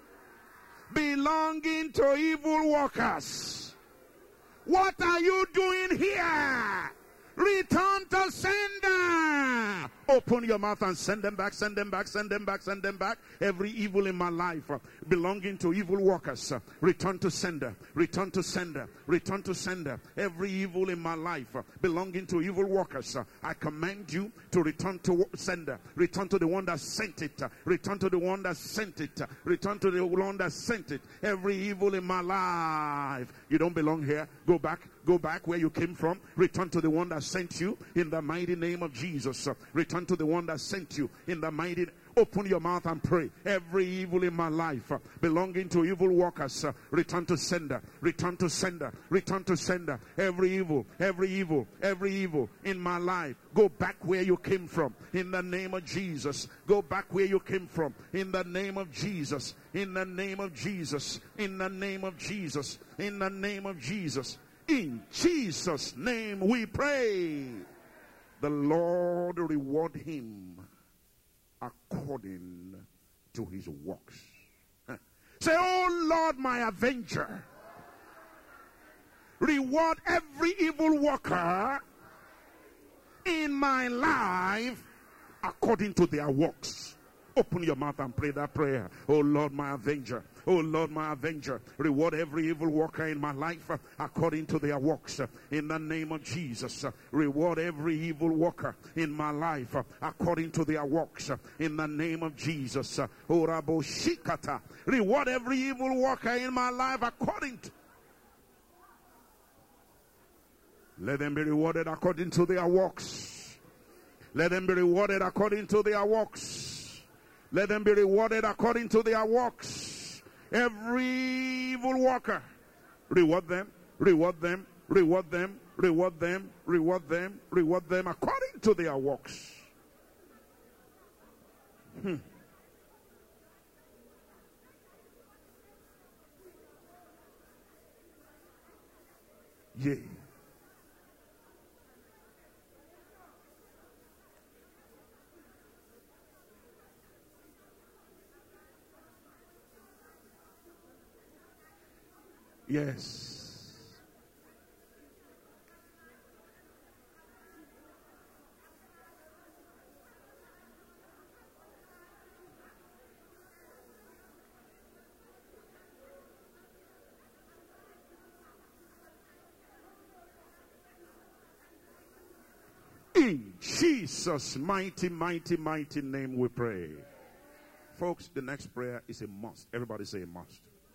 belonging to evil workers. What are you doing here? Return to sender. Open your mouth and send them back, send them back, send them back, send them back. Every evil in my life uh, belonging to evil workers, uh, return to sender, return to sender, return to sender. Every evil in my life uh, belonging to evil workers, uh, I command you to return to sender. Return to the one that sent it. Uh, return to the one that sent it. Uh, return to the one that sent it. Every evil in my life. You don't belong here. Go back. Go back where you came from. Return to the one that sent you in the mighty name of Jesus. Uh, return to the one that sent you in the mighty. Open your mouth and pray. Every evil in my life uh, belonging to evil workers, uh, return to sender. Return to sender. Return to sender. Every evil, every evil, every evil in my life. Go back where you came from in the name of Jesus. Go back where you came from in the name of Jesus. In the name of Jesus. In the name of Jesus. In the name of Jesus. In Jesus' name we pray. The Lord reward him according to his works. Say, oh Lord, my avenger, reward every evil worker in my life according to their works. Open your mouth and pray that prayer. Oh Lord, my avenger. Oh Lord, my avenger. Reward every evil worker in my life uh, according to their works. Uh, in the name of Jesus. Uh, reward every evil worker in my life uh, according to their works. Uh, in the name of Jesus. Uh, Orabo Shikata. Reward every evil worker in my life according to. Let them be rewarded according to their works. Let them be rewarded according to their works. Let them be rewarded according to their works. Every evil worker, reward them, reward them, reward them, reward them, reward them, reward them according to their works. Hmm. Yeah. Yes. In Jesus' mighty, mighty, mighty name we pray. Folks, the next prayer is a must. Everybody say a must.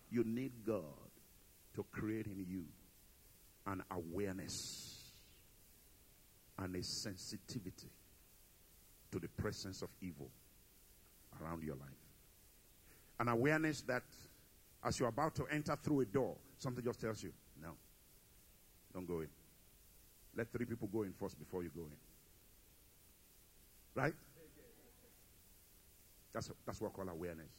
You need God to create in you an awareness and a sensitivity to the presence of evil around your life. An awareness that as you're about to enter through a door, something just tells you, no, don't go in. Let three people go in first before you go in. Right? That's, that's what I call awareness.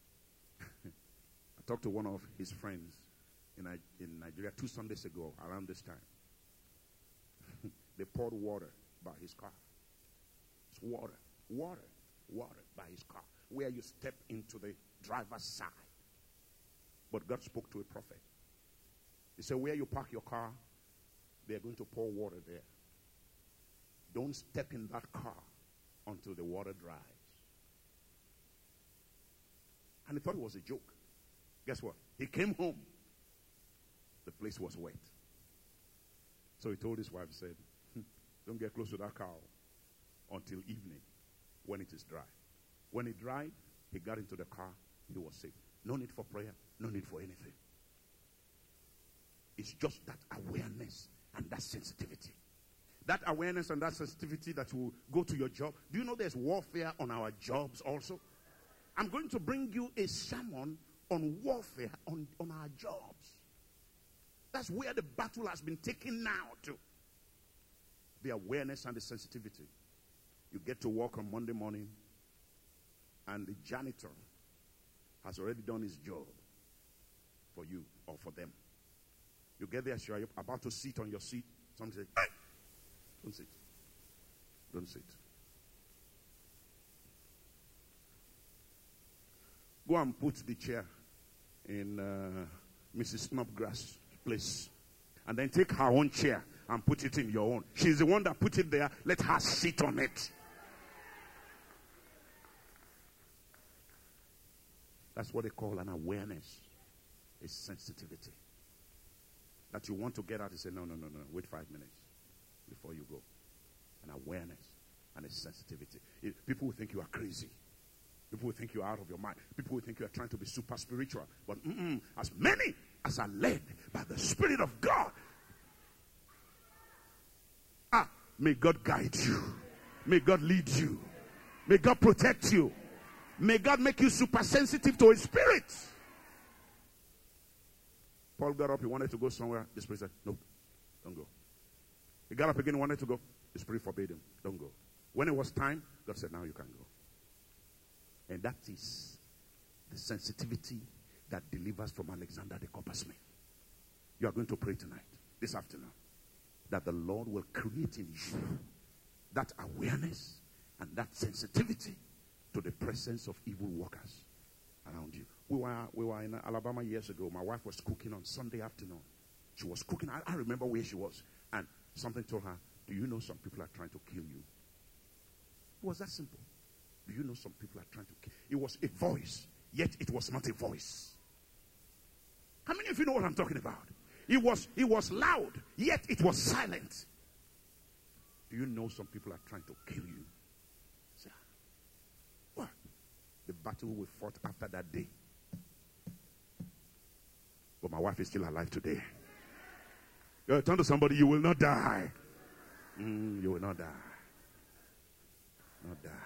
I talked to one of his friends in, in Nigeria two Sundays ago around this time. They poured water by his car. It's water, water, water by his car. Where you step into the driver's side. But God spoke to a prophet. He said, where you park your car, they're going to pour water there. Don't step in that car until the water dries. And he thought it was a joke. Guess what? He came home. The place was wet. So he told his wife, said, don't get close to that car until evening when it is dry. When it dried, he got into the car. He was safe. No need for prayer. No need for anything. It's just that awareness and that sensitivity. That awareness and that sensitivity that will go to your job. Do you know there's warfare on our jobs also? I'm going to bring you a sermon on warfare on, on our jobs. That's where the battle has been taken now to. The awareness and the sensitivity. You get to work on Monday morning and the janitor has already done his job for you or for them. You get there as you're about to sit on your seat. Somebody says, hey, don't sit. Don't sit. Go and put the chair in uh, Missus Snodgrass' place. And then take her own chair and put it in your own. She's the one that put it there. Let her sit on it. That's what they call an awareness. A sensitivity. That you want to get out and say, no, no, no, no, wait five minutes before you go. An awareness and a sensitivity. It, people will think you are crazy. People will think you're out of your mind. People will think you're trying to be super spiritual. But mm-mm, as many as are led by the Spirit of God. Ah, may God guide you. May God lead you. May God protect you. May God make you super sensitive to His Spirit. Paul got up, he wanted to go somewhere. The Spirit said, no, don't go. He got up again, he wanted to go. The Spirit forbade him, don't go. When it was time, God said, now you can go. And that is the sensitivity that delivers from Alexander the coppersmith. You are going to pray tonight, this afternoon, that the Lord will create in you that awareness and that sensitivity to the presence of evil workers around you. We were, we were in Alabama years ago. My wife was cooking on Sunday afternoon. She was cooking. I, I remember where she was. And something told her, do you know some people are trying to kill you? It was that simple. Do you know some people are trying to kill you? It was a voice, yet it was not a voice. How many of you know what I'm talking about? It was, it was loud, yet it was silent. Do you know some people are trying to kill you? Say, what? The battle we fought after that day. But my wife is still alive today. You turn to somebody, you will not die. Mm, you will not die. Not die.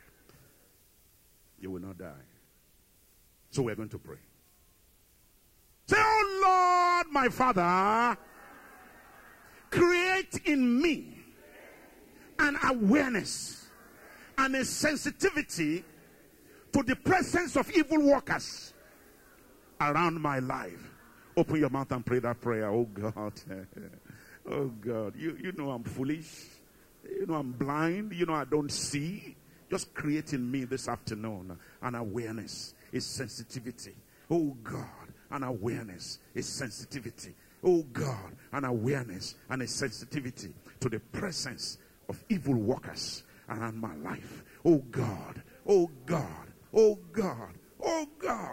You will not die. So we're going to pray. Say, oh Lord, my Father, create in me an awareness and a sensitivity to the presence of evil workers around my life. Open your mouth and pray that prayer. Oh God. Oh God. You, you know I'm foolish. You know I'm blind. You know I don't see. Just create in me this afternoon an awareness, a sensitivity. Oh God, an awareness, a sensitivity. Oh God, an awareness and a sensitivity to the presence of evil workers around my life. Oh God, oh God, oh God, oh God.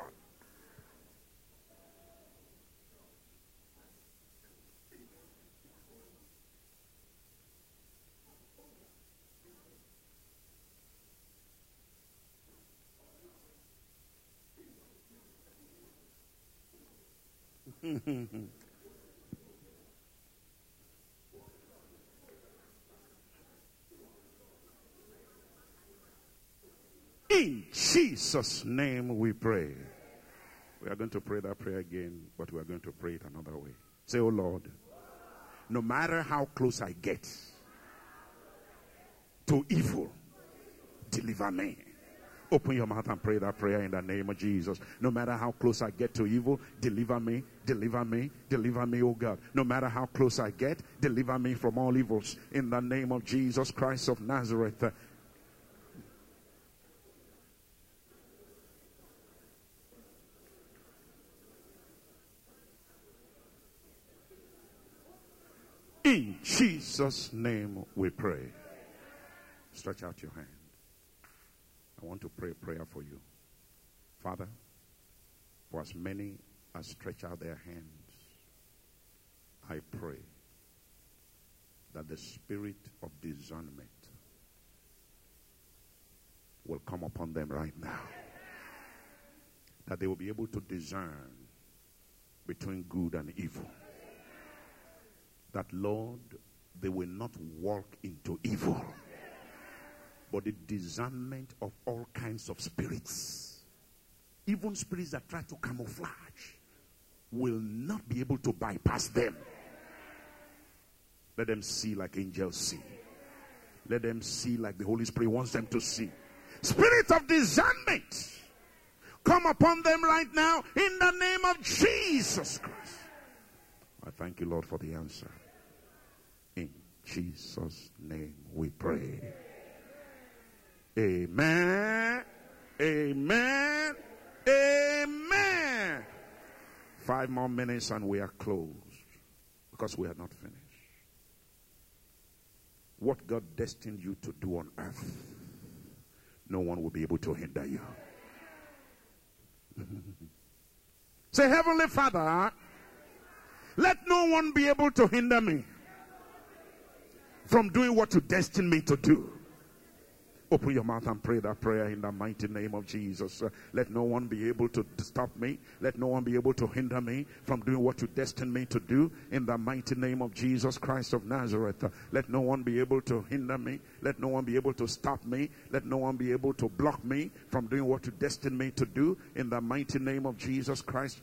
In Jesus' name we pray. We are going to pray that prayer again, but we are going to pray it another way. Say, oh Lord, no matter how close I get to evil, deliver me. Open your mouth and pray that prayer in the name of Jesus. No matter how close I get to evil, deliver me, deliver me, deliver me, oh God. No matter how close I get, deliver me from all evils in the name of Jesus Christ of Nazareth. In Jesus' name we pray. Stretch out your hand. I want to pray a prayer for you. Father, for as many as stretch out their hands, I pray that the spirit of discernment will come upon them right now. That they will be able to discern between good and evil. That, Lord, they will not walk into evil, but the discernment of all kinds of spirits, even spirits that try to camouflage, will not be able to bypass them. Let them see like angels see. Let them see like the Holy Spirit wants them to see. Spirit of discernment, come upon them right now in the name of Jesus Christ. I thank you, Lord, for the answer. In Jesus' name we pray. Amen. Amen. Amen. Five more minutes and we are closed because we are not finished. What God destined you to do on earth, no one will be able to hinder you. Say, Heavenly Father, let no one be able to hinder me from doing what you destined me to do. Open your mouth and pray that prayer in the mighty name of Jesus. Uh, let no one be able to stop me. Let no one be able to hinder me from doing what you destined me to do in the mighty name of Jesus Christ of Nazareth. Uh, let no one be able to hinder me. Let no one be able to stop me. Let no one be able to block me from doing what you destined me to do in the mighty name of Jesus Christ.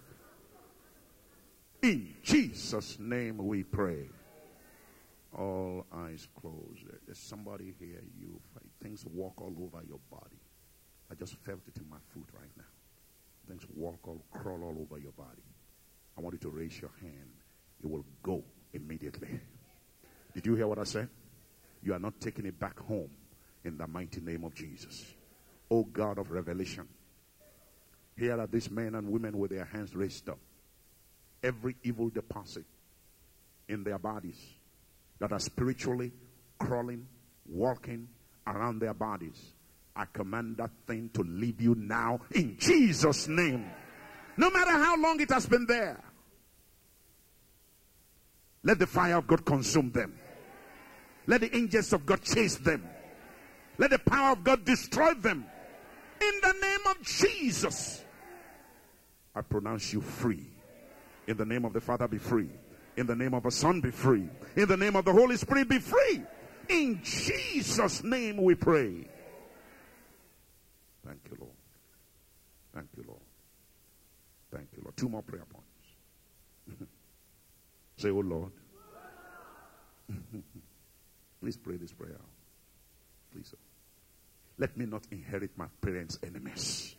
In Jesus' name we pray. All eyes closed. There's somebody here, you things walk all over your body. I just felt it in my foot right now. Things walk all, crawl all over your body. I want you to raise your hand. It will go immediately. Did you hear what I said? You are not taking it back home in the mighty name of Jesus. O God of revelation, here are these men and women with their hands raised up. Every evil deposit in their bodies that are spiritually crawling, walking around their bodies, I command that thing to leave you now in Jesus' name. No matter how long it has been there, let the fire of God consume them. Let the angels of God chase them. Let the power of God destroy them. In the name of Jesus, I pronounce you free. In the name of the Father, be free. In the name of the Son, be free. In the name of the Holy Spirit, be free. In Jesus' name we pray. Thank you, Lord. Thank you, Lord. Thank you, Lord. Two more prayer points. Say, oh Lord. Please pray this prayer out. Please, sir. Let me not inherit my parents' enemies.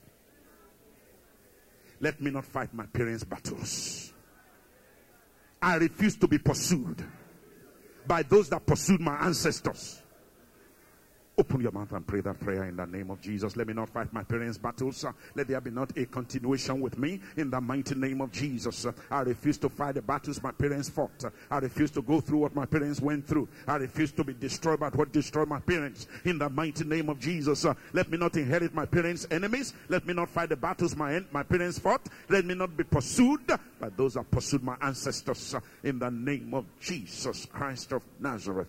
Let me not fight my parents' battles. I refuse to be pursued by those that pursued my ancestors. Open your mouth and pray that prayer in the name of Jesus. Let me not fight my parents' battles. Uh, let there be not a continuation with me in the mighty name of Jesus. Uh, I refuse to fight the battles my parents fought. Uh, I refuse to go through what my parents went through. I refuse to be destroyed by what destroyed my parents in the mighty name of Jesus. Uh, let me not inherit my parents' enemies. Let me not fight the battles my, my parents fought. Let me not be pursued by those that pursued my ancestors uh, in the name of Jesus Christ of Nazareth.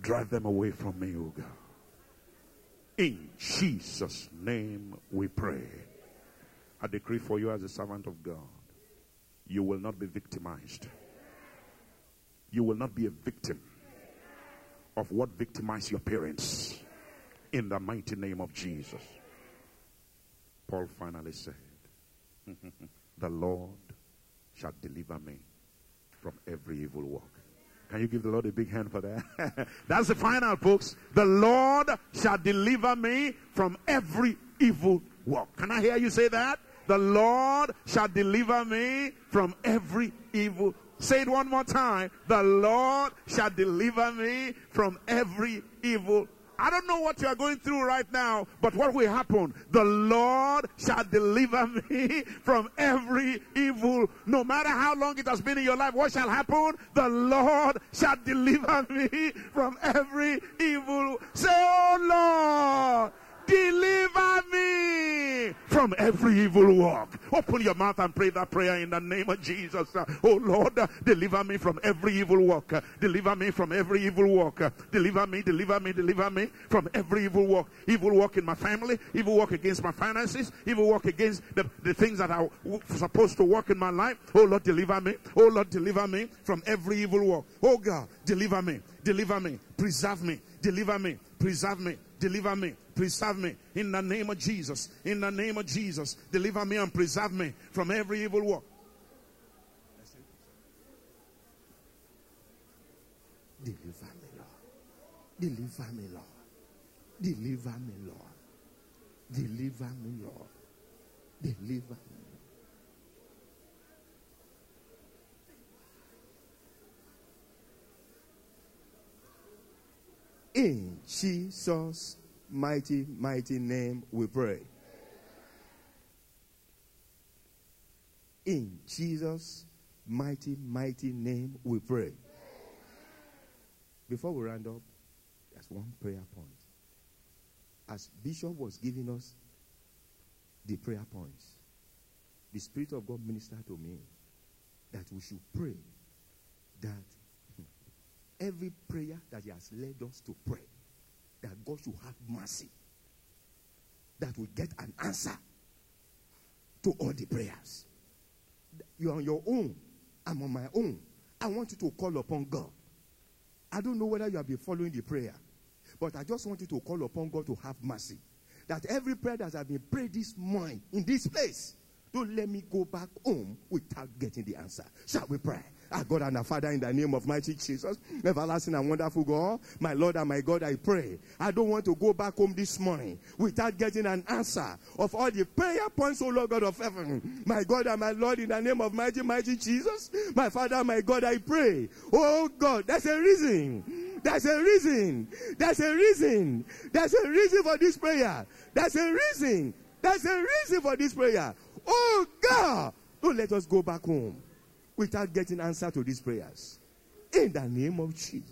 Drive them away from me, O God. In Jesus' name we pray. I decree for you as a servant of God, you will not be victimized. You will not be a victim of what victimized your parents. In the mighty name of Jesus. Paul finally said, the Lord shall deliver me from every evil work. Can you give the Lord a big hand for that? That's the final, folks. The Lord shall deliver me from every evil work. Can I hear you say that? The Lord shall deliver me from every evil. Say it one more time. The Lord shall deliver me from every evil. I don't know what you are going through right now, but what will happen? The Lord shall deliver me from every evil. No matter how long it has been in your life, what shall happen? The Lord shall deliver me from every evil. Say, oh Lord, deliver me from every evil work. Open your mouth and pray that prayer in the name of Jesus. Uh, oh Lord, uh, deliver me from every evil work. Uh, deliver me from every evil work. Uh, deliver me, deliver me, deliver me from every evil work. Evil work in my family, evil work against my finances, evil work against the, the things that are w- supposed to work in my life. Oh Lord, deliver me. Oh Lord, deliver me from every evil work. Oh God, deliver me, deliver me, preserve me, deliver me, preserve me, deliver me, preserve me in the name of Jesus. In the name of Jesus, deliver me and preserve me from every evil work. Deliver me, Lord. Deliver me, Lord. Deliver me, Lord. Deliver me, Lord. Deliver me. In Jesus' mighty, mighty name we pray. In Jesus' mighty, mighty name we pray. Before we round up, there's one prayer point. As Bishop was giving us the prayer points, the Spirit of God ministered to me that we should pray that every prayer that he has led us to pray, that God should have mercy, that we get an answer to all the prayers. You're on your own. I'm on my own. I want you to call upon God. I don't know whether you have been following the prayer, but I just want you to call upon God to have mercy. That every prayer that has been prayed this morning in this place, don't let me go back home without getting the answer. Shall we pray? Our God and our Father, in the name of mighty Jesus, everlasting and wonderful God, my Lord and my God, I pray. I don't want to go back home this morning without getting an answer of all the prayer points, O Lord God of heaven. My God and my Lord, in the name of mighty, mighty Jesus, my Father, my God, I pray. Oh God, there's a reason. There's a reason. There's a reason. There's a reason for this prayer. There's a reason. There's a reason for this prayer. Oh God, don't let us go back home without getting answer to these prayers. In the name of Jesus.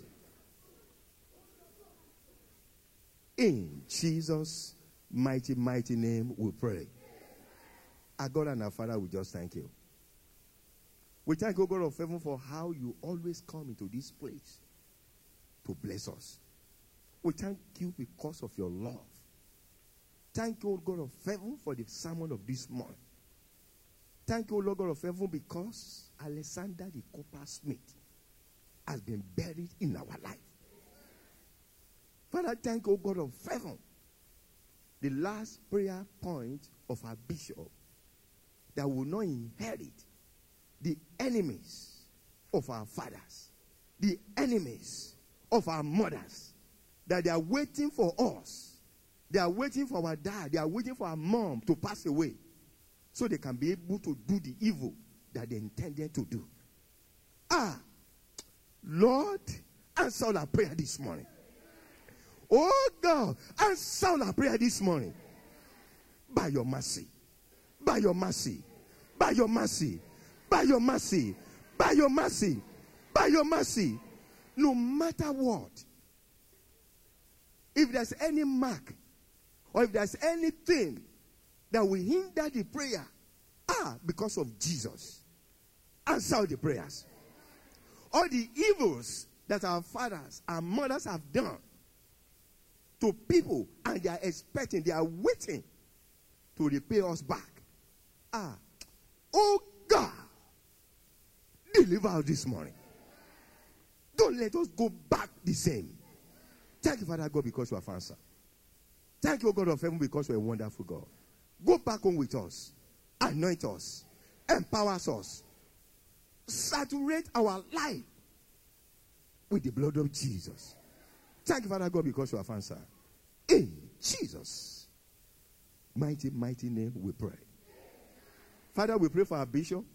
In Jesus' mighty, mighty name we pray. Our God and our Father, we just thank you. We thank you, God of heaven, for how you always come into this place to bless us. We thank you because of your love. Thank you, God of heaven, for the sermon of this morning. Thank you, Lord God of heaven, because Alexander the coppersmith has been buried in our life. Father, thank you, God of heaven. The last prayer point of our bishop, that will not inherit the enemies of our fathers, the enemies of our mothers, that they are waiting for us. They are waiting for our dad. They are waiting for our mom to pass away, so they can be able to do the evil that they intended to do. Ah, Lord, answer our prayer this morning. Oh God, answer our prayer this morning. By your mercy, by your mercy, by your mercy, by your mercy, by your mercy, by your mercy. No matter what, if there's any mark, or if there's anything that will hinder the prayer, ah, because of Jesus, answer the prayers. All the evils that our fathers, our mothers have done to people, and they are expecting, they are waiting to repay us back. Ah, oh God, deliver us this morning. Don't let us go back the same. Thank you, Father God, because you have answered. Thank you, God of heaven, because you are a wonderful God. Go back home with us. Anoint us. Empower us. Saturate our life with the blood of Jesus. Thank you, Father God, because you have answered. In Jesus' mighty, mighty name we pray. Father, we pray for our bishop.